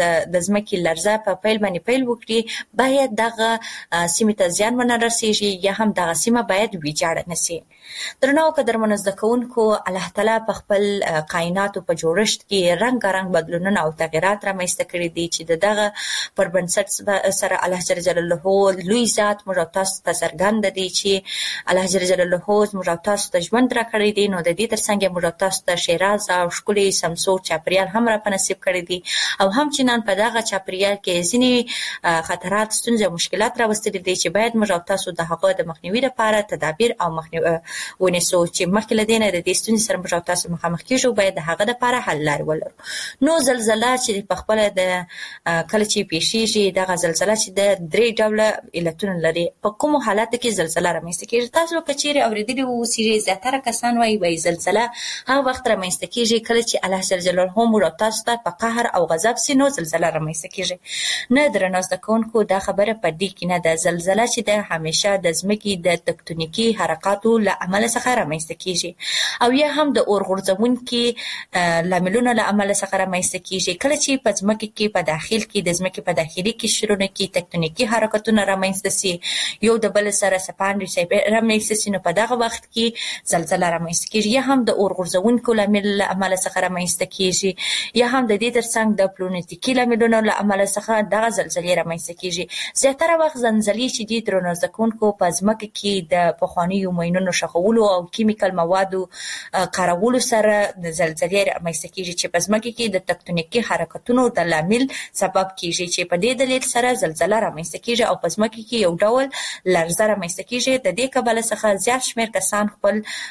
Speaker 3: د ځمکې لړزه په پیل باندې پیل وکړي، باید دغه سیمې ته زیان ونه رسېږي یا هم دغه سیمه باید ویجاړه نه سي. درنو او قدرمنو زده کوونکو، الله تعالی په خپل کائناتو په جوړښت کې رنګارنګ بدلونونه او تغیرات رامنځته کړي دي چې د دغه پر بنسټ سره الله جل جلاله لوی ذات موږ او تاسو ته څرګنده دي چې الله جل جلاله موږ او تاسو ته ژوند راکړی دی، نو د دې ترڅنګ موږ او تاسو ته ښېراز او ښکلی سمسور چاپریال هم را په نصیب کړی دي او همچنان په دغه چاپریال کې ځینې خطرات، ستونزې او مشکلات راوستلي دي چې باید موږ او تاسو د هغه د مخنیوي لپاره تدابیر او مخنیوي ونیسو، چې مخکې له دې نه د دې ستونزې سره موږ او تاسو مخامخ کېږو، باید د هغه دپاره حل لارې ولرو. نو زلزله چې په خپله د کله چې پیښیږي، دغه زلزله چې د درې ډوله علتونه لري. په کومو حالاتو کې زلزله رامنځته کېږي؟ تاسو که چیرې اورېدلي واوسئ، زیاتره کسان وایي وایي زلزله هغه وخت رامنځته کېږي کله چې الله جل جلاله موږ او تاسو ته په قهر او غضب سي، نو زلزله رامنځته کېږي. نه درنو زده کوونکو، دا خبره په دې کې نه ده. زلزله چې ده همیشه د ځمکې د تکتونیکي حرکاتو له امله څخه رامنځته کېږي او یا هم د اور غورځونکي لاملونو له امله څخه رامنځته کېږي. کله چې په ځمکې کې په داخل کې د ځمکې په داخلي قشرونو کې تکتونیکي حرکتونه رامنځته سي، یو د بل سره څپانډې رامنځته سي، نو په دغه وخت کې زلزله رامنځته کېږي. یا هم د اور غورځونکو لامل له امله څخه رامنځته کېږي، یا هم د دې ترڅنګ د پلونیتیکي لاملونو له امله څخه دغه زلزلې رامنځته کېږي. زیاتره وخت زلزلې چې دي درنو زده کوونکو په ځمکه کې د پخوانیو ماینونو ښخولو او کیمیکل موادو کارولو سره د زلزلې رامنځته کېږي، چې په ځمکه کې د تکتونیکي حرکتونو د لامل سبب کېږي، چې په دې دلیل سره زلزله رامنځته کېږي او په ځمکه کې یو ډول لړزه رامنځته کېږي. د دې کبله څخه زیات شمېر کسان خپل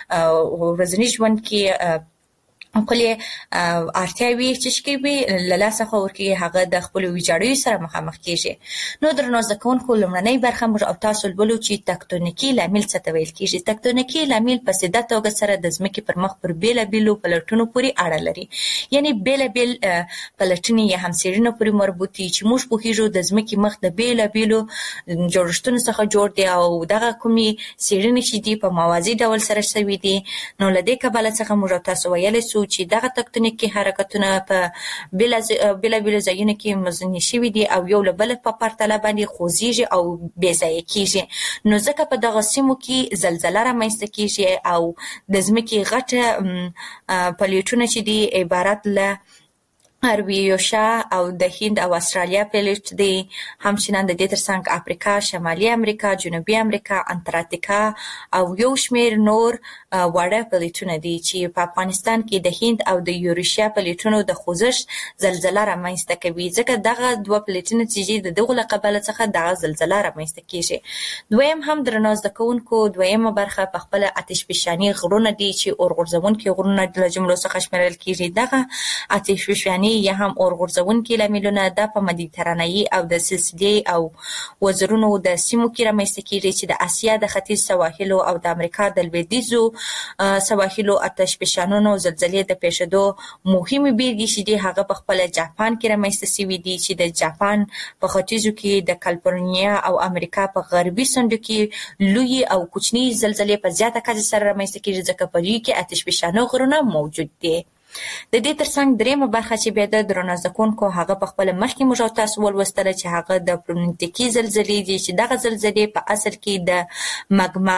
Speaker 3: ورځني ژوند کې خپلې اړتیاوې چې کوي له لاسه ورکوي، هغه د خپلو ویجاړیو سره مخامخ کېږي. نو درنو زده کوونکو، لومړنۍ برخه موږ او تاسو لولو چې تکتونیکي لامل څه ته ویل کېږي. تکتونیکي لامل په سیده توګه سره د ځمکې پر مخ پر بېلابېلو پلټونو پورې اړه لري، یعنې بېلابېل پلټنې یا هم څېړنو پورې مربوط دي چې موږ پوهېږو د ځمکې مخ د بېلابېلو جوړښتونو څخه جوړ دی او دغه کومې څېړنې چې دي په موازي ډول سره شوي دي. نو له دې کبله څخه موږ او تاسو ویلی سو چې دغه تکتونیکي حرکتونه په بېلابېلو ځایونو کې مزنې شوي دي او یو له بل په پرتله باندې خوځېږي او بې ځایه کېږي. نو ځکه په دغه سیمو کې زلزله رامنځته کېږي او د ځمکې غټه پلیټونه چې دي عبارت له ارویوشا او د هند او استرالیا پلیټ دی، همچنان د دې ترڅنګ افریقا، شمالي امریکا، جنوبي امریکا، انتارکتیکا او یو شمېر نور واړه پلیټونه دي چې په افغانستان کې د هند او د یوریشیا پلیټونو د خوځښت زلزله رامنځته کوي، ځکه دغه دوه پلیټونه چې د دغو له کبله څخه دغه زلزله رامنځته کېږي. دویم هم درنو زده کوونکو، دویمه برخه په خپله اتشفشاني غرونه دي چې اور غورځونکي غرونه له جملو څخه شمیرل کېږي. دغه اتشفشاني یا هم اور غورځونکي لاملونه د په مدیترانه‌ایي او د سلسلې او وزرونو د سیمو کې رامنځته کېږي چې د اسیا د ختیځ سواحلو او د امریکا د لویدیځو سواحلو اتشفشانونو زلزلې د پیښېدو مهمې بیلګې چې دي هغه په خپله جاپان کې رامنځته شوي دي، چې د جاپان په ختیځو کې د کالیفورنیا او امریکا په غربي څنډو کې لویې او کوچنۍ زلزلې په زیاته کچه سره رامنځته کېږي، ځکه په دوی کې اتشفشانه غرونه موجود دي. د دې ترڅنګ درېیمه برخه چې بیا د درنو زده کوونکو هغه په خپله مخکې موږ او تاسو ولوستله چې هغه د پلونیتیکي زلزلې دي، چې دغه زلزلې په اصل کې د مګما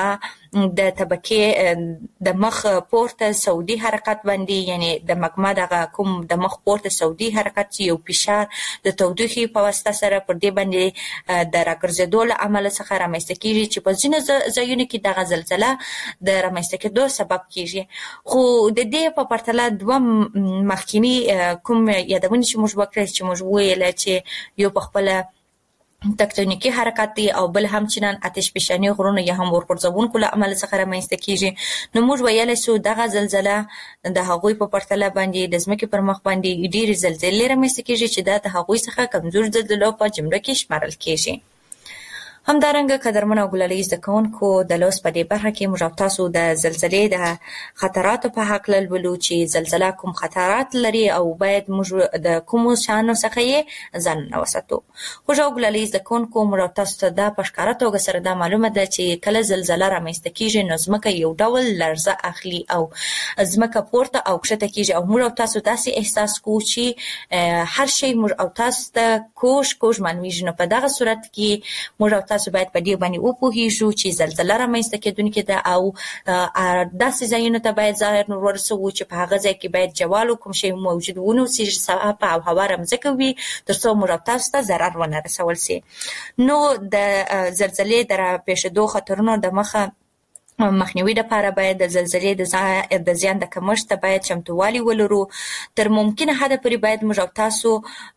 Speaker 3: د طبقه د مخ پورته سعودي حرکت باندې یعنی د مګما د کوم د مخ پورته سعودي حرکت یو فشار د تودوخي په واسطه سره پر دې باندې د راګرځېدو له عمل څخه رامنځته کیږي چې په ځینو ځایونو کې د زلزلہ د رامنځته کېدو سبب کیږي خو د دې په پرتله دوه مخکینی کوم یادونه چې موږ وکړل چې موږ ویل چې یو په خپل تکتونیکی حرکت دی او بل همچنان آتش فشانی غرونه یا هم ورپرځونکو له عمل څخه رامنځته کیږي نو موږ ویل سو دغه زلزلہ د هغوی په پرتله باندې د ځمکې پر مخ باندې ډېری زلزلې رامنځته کیږي چې دا د هغوی څخه کمزور زلزلو په جمله کې شمارل کیږي همدارنګه قدرمن او ګلالي زده کوونکو د لوس په دې برخه کې موږ تاسو د زلزلې د خطراتو په حق لولو چې زلزلہ کوم خطرات لري او باید موږ د کوم شانو څخه یې ځان وساتو خو جو ګلالي زده کوونکو موږ تاسو ته د پښکارا توګه سره دا معلومه ده چې کله زلزلہ رامنځته کیږي نو ځمکه یو ډول لرزه اخلي او ځمکه پورته او کښته کیږي او موږ تاسو داسې احساس کوو چې هر شی موږ او تاسو ته کوش کوش مانويږي نو په دغه صورت کې موږ تاسو باید په دې باندې وپوهیږو چې زلزلہ رامنځته کېدونکې ده او داسې ځایونو ته باید ظاهر نور ورسوو چې په هغه ځای کې باید جوال کوم شی موجود ونوسي صفا او هوا رمځکه وي تر څو موږ تاسو ته ضرر ونه رسول سي نو د زلزلې د راپېښېدو خطرونو د مخه مخنیوي لپاره باید د زلزلې د زیان د کمښت ته باید چمتووالی ولرو تر ممکنه حد پورې باید موږ تاسو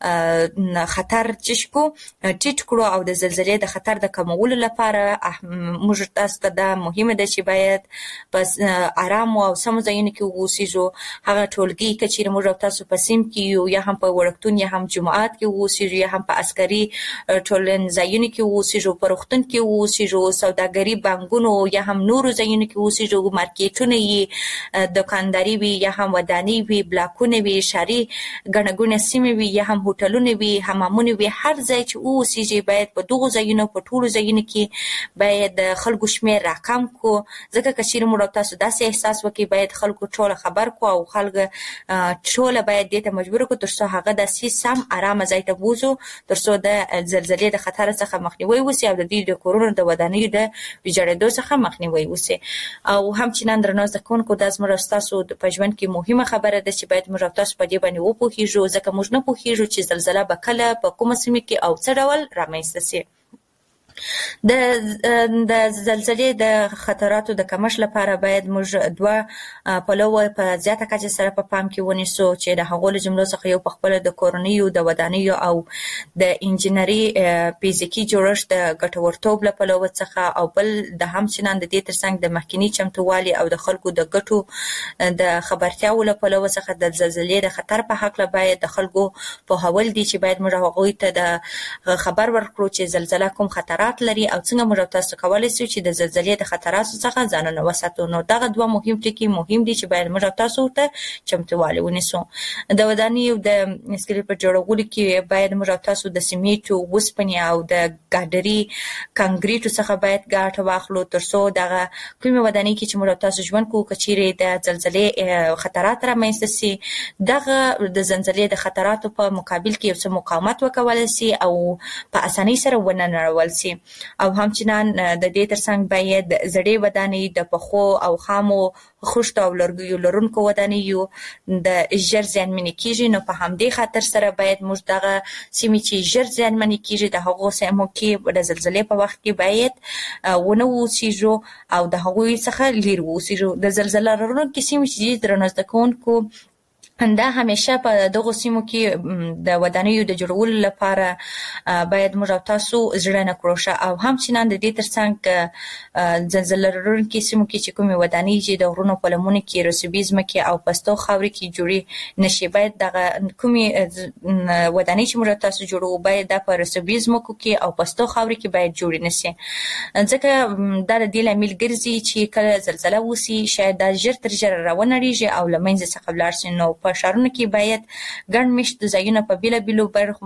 Speaker 3: خطر چشکو ټیټ کړو او د زلزلې د خطر د کمولو لپاره موږ تاسو ته دا مهمه ده چې باید پس آرام او سم ځایونو کې اوسېږو هغه ټولګي کې چې موږ تاسو په سیم کې یا هم په وړکتون یا هم جماعت کې اوسېږو یا هم په عسکري ټولنځایونو کې اوسېږو په روغتون کې اوسېږو سوداګري بانکونو یا هم نور ځایونو کې اوسېږو مارکیټونه یې دکانداري وي یا هم ودانۍ وي بلاکونه وي ښاري ګڼه ګوڼه سیمې وي یا هم هوټلونه وي حمامونه وي هر ځای چې اوسېږي باید په دغو ځایونو په ټولو ځایونو کې باید د خلکو شمېر راکم کړو ځکه که چیرې موږ تاسو داسې احساس وکړي باید خلکو ټوله خبر کړو او خلک ټوله باید دې ته مجبور کړو تر څو هغه داسې سم ارامه ځای ته بوځو تر څو د زلزلې د خطر څخه مخنیوی وشي او د دې د کورونو د ودانیو د ویجاړېدو څخه مخنیوی وشي او همچنان درنو زده کوونکو د زموږ تاسو په ژوند کې مهمه خبره ده چې باید موږ تاسو په دې باندې وپوهیږو ځکه موږ نه پوهیږو چې زلزلہ به کله په کومه سیمه کې او څه ډول رامنځته شي د د زلزلې د خطراتو د کمښت لپاره باید موږ دوه پلوه په زیاته کچه سره په پام کې ونیسو چې د هغو له جملو څخه یو په خپل د کورنیو د ودانیو او د انجینري فزیکي جوړښت د ګټورتوب له پلوه څخه او بل د همچنان د دې ترڅنګ د مخکینی چمتووالي او د خلکو د ګټو د خبرتیاو له پلوه څخه د زلزلې د خطر په حق له باید د خلکو په حواله دي چې باید موږ هغوی ته د خبر ورکړو چې زلزلہ کوم خطرات لري او څنګه موږ تاسو کولای شو چې د زلزلې د خطراتو څخه ځانونه وساتو نو دغه دوه مهم ټکي مهم دي چې باید موږ تاسو ته چمتووالی ونیسو د ودانیو د سکرین په جوړولو کې باید موږ تاسو د سیمنټو وسپنې او د ګاډري کانکریټو څخه باید ګټه واخلو تر څو دغه کومه ودانۍ کې چې موږ تاسو ژوند کوو کچېرې د زلزلې خطرات رامنځته شي دغه د زلزلې د خطراتو په مقابل کې یو څه مقاومت وکولای شي او په اسانۍ سره ونه نړول شي او همچنان د دې ترڅنګ باید زړې ودانۍ د پخو او خامو خښتو او لرګیو لرونکو ودانیو د ژر زیانمنې کیږي نو په همدې خاطر سره باید موږ دغه سیمې چې ژر زیانمنې کیږي د هغو سیمو کې د زلزلې په وخت کې باید ونه اوسېږو او د هغوی څخه لرې اوسېږو د زلزلې لرونکو سیمې چې درنو زده کوونکو دا همیشه په دغه سیمو کې د ودانیو د جوړولو لپاره باید موږ تاسو زړه نه کړو او همچنان د دې ترڅنګ زلزلې لرونکو سیمو کې چې کومې ودانۍ چې د غرونو په لمنو کې رسوبي ځمکې او پستو خاورې کې جوړې نشي باید دغه کومې ودانۍ چې موږ تاسو جوړو باید د په رسوبي ځمکو کې او پستو خاورې کې باید جوړې نشي ځکه دا د دې لامل ګرځي چې کله زلزلہ وشي شاید دا ژر تر ژره راونړېږي او له منځه څخه ولاړ شي نو په ښارونو کې باید ګڼ مېشت ځایونه په بېلابېلو برخو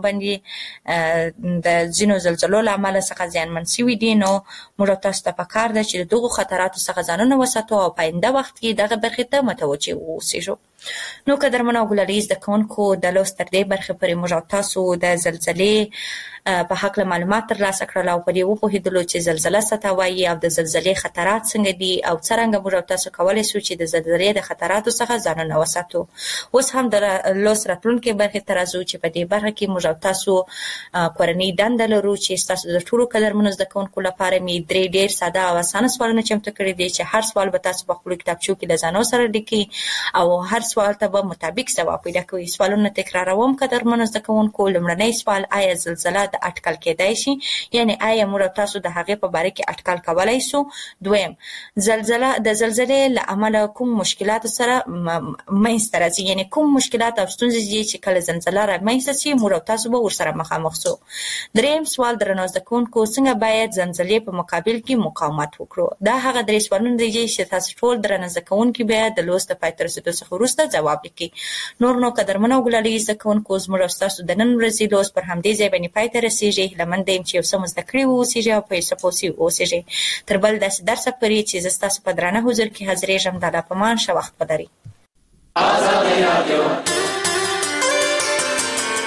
Speaker 3: باندې د ځینو زلزلو له امله څخه زیانمن شوي دي نو موږ تاسو ته پکار ده چې د دغو خطراتو څخه ځانونه وساتو او په آینده وخت کې دغه برخې ته متوجه واوسېږو نو قدرمنو ګلریز د کونکو د لوست تر دې برخه پرې موږ تاسو د زلزلې په حق له معلومات ترلاسه کړل او په دې وپوهیدلو چې زلزلہ څه ته وایي او د زلزلې خطرات څنګه دي او څنګه موږ تاسو کولای شو چې د زلزلې د خطراتو څخه ځانونه وساتو. اوس هم د لوست راتلونکي برخه ترازو چې په دې برخه کې موږ تاسو کورنۍ دنده لرو چې تاسو د ټولو قدرمنو زده کوونکو لپاره می درې ډېر ساده او اسانه سوالونه چمتو کړي دي چې هر سوال به تاسو په خپل کتابچو کې د ځانو سره لیکي او هر سوال ته به مطابق ځواب پیدا کوئ. سوالونه تکراروم قدرمنو زده کوونکو. لومړنی سوال: آیا زلزلہ د اټکل کېدای شي؟ یعنی آیا موږ تاسو د هغې په باره کې اټکل کولای شو؟ دویم: زلزلہ د زلزلې له امله کوم مشکلات سره منځته راځي؟ یعنی کوم مشکلات او ستونزې دي چې کله زلزلہ رامنځته شي موږ تاسو به ورسره مخامخ شو؟ دریم سوال: درنو زده کوونکو، څنګه باید زلزلې په مقابل کې مقاومت وکړو؟ دا هغه درې سوالونه دي چې تاسو ټول درنو زده کوونکي به د لوست د پای ته رسېدو څخه وروسته ځواب لیکي. نور نو قدرمنو ګلالي زده کوونکو، زموږ ستاسو د نن ورځې لوست پر همدې ځای باندې پای ته رسېږي. هیله مند یم چې یو څه مو زده کړي واوسېږي او په څه پوه سوي واوسېږي. تر بل داسې درسه پورې چې زه ستاسو په درانه حضور کې حاضرېږم، د الله په امان ښه وخت ولرئ.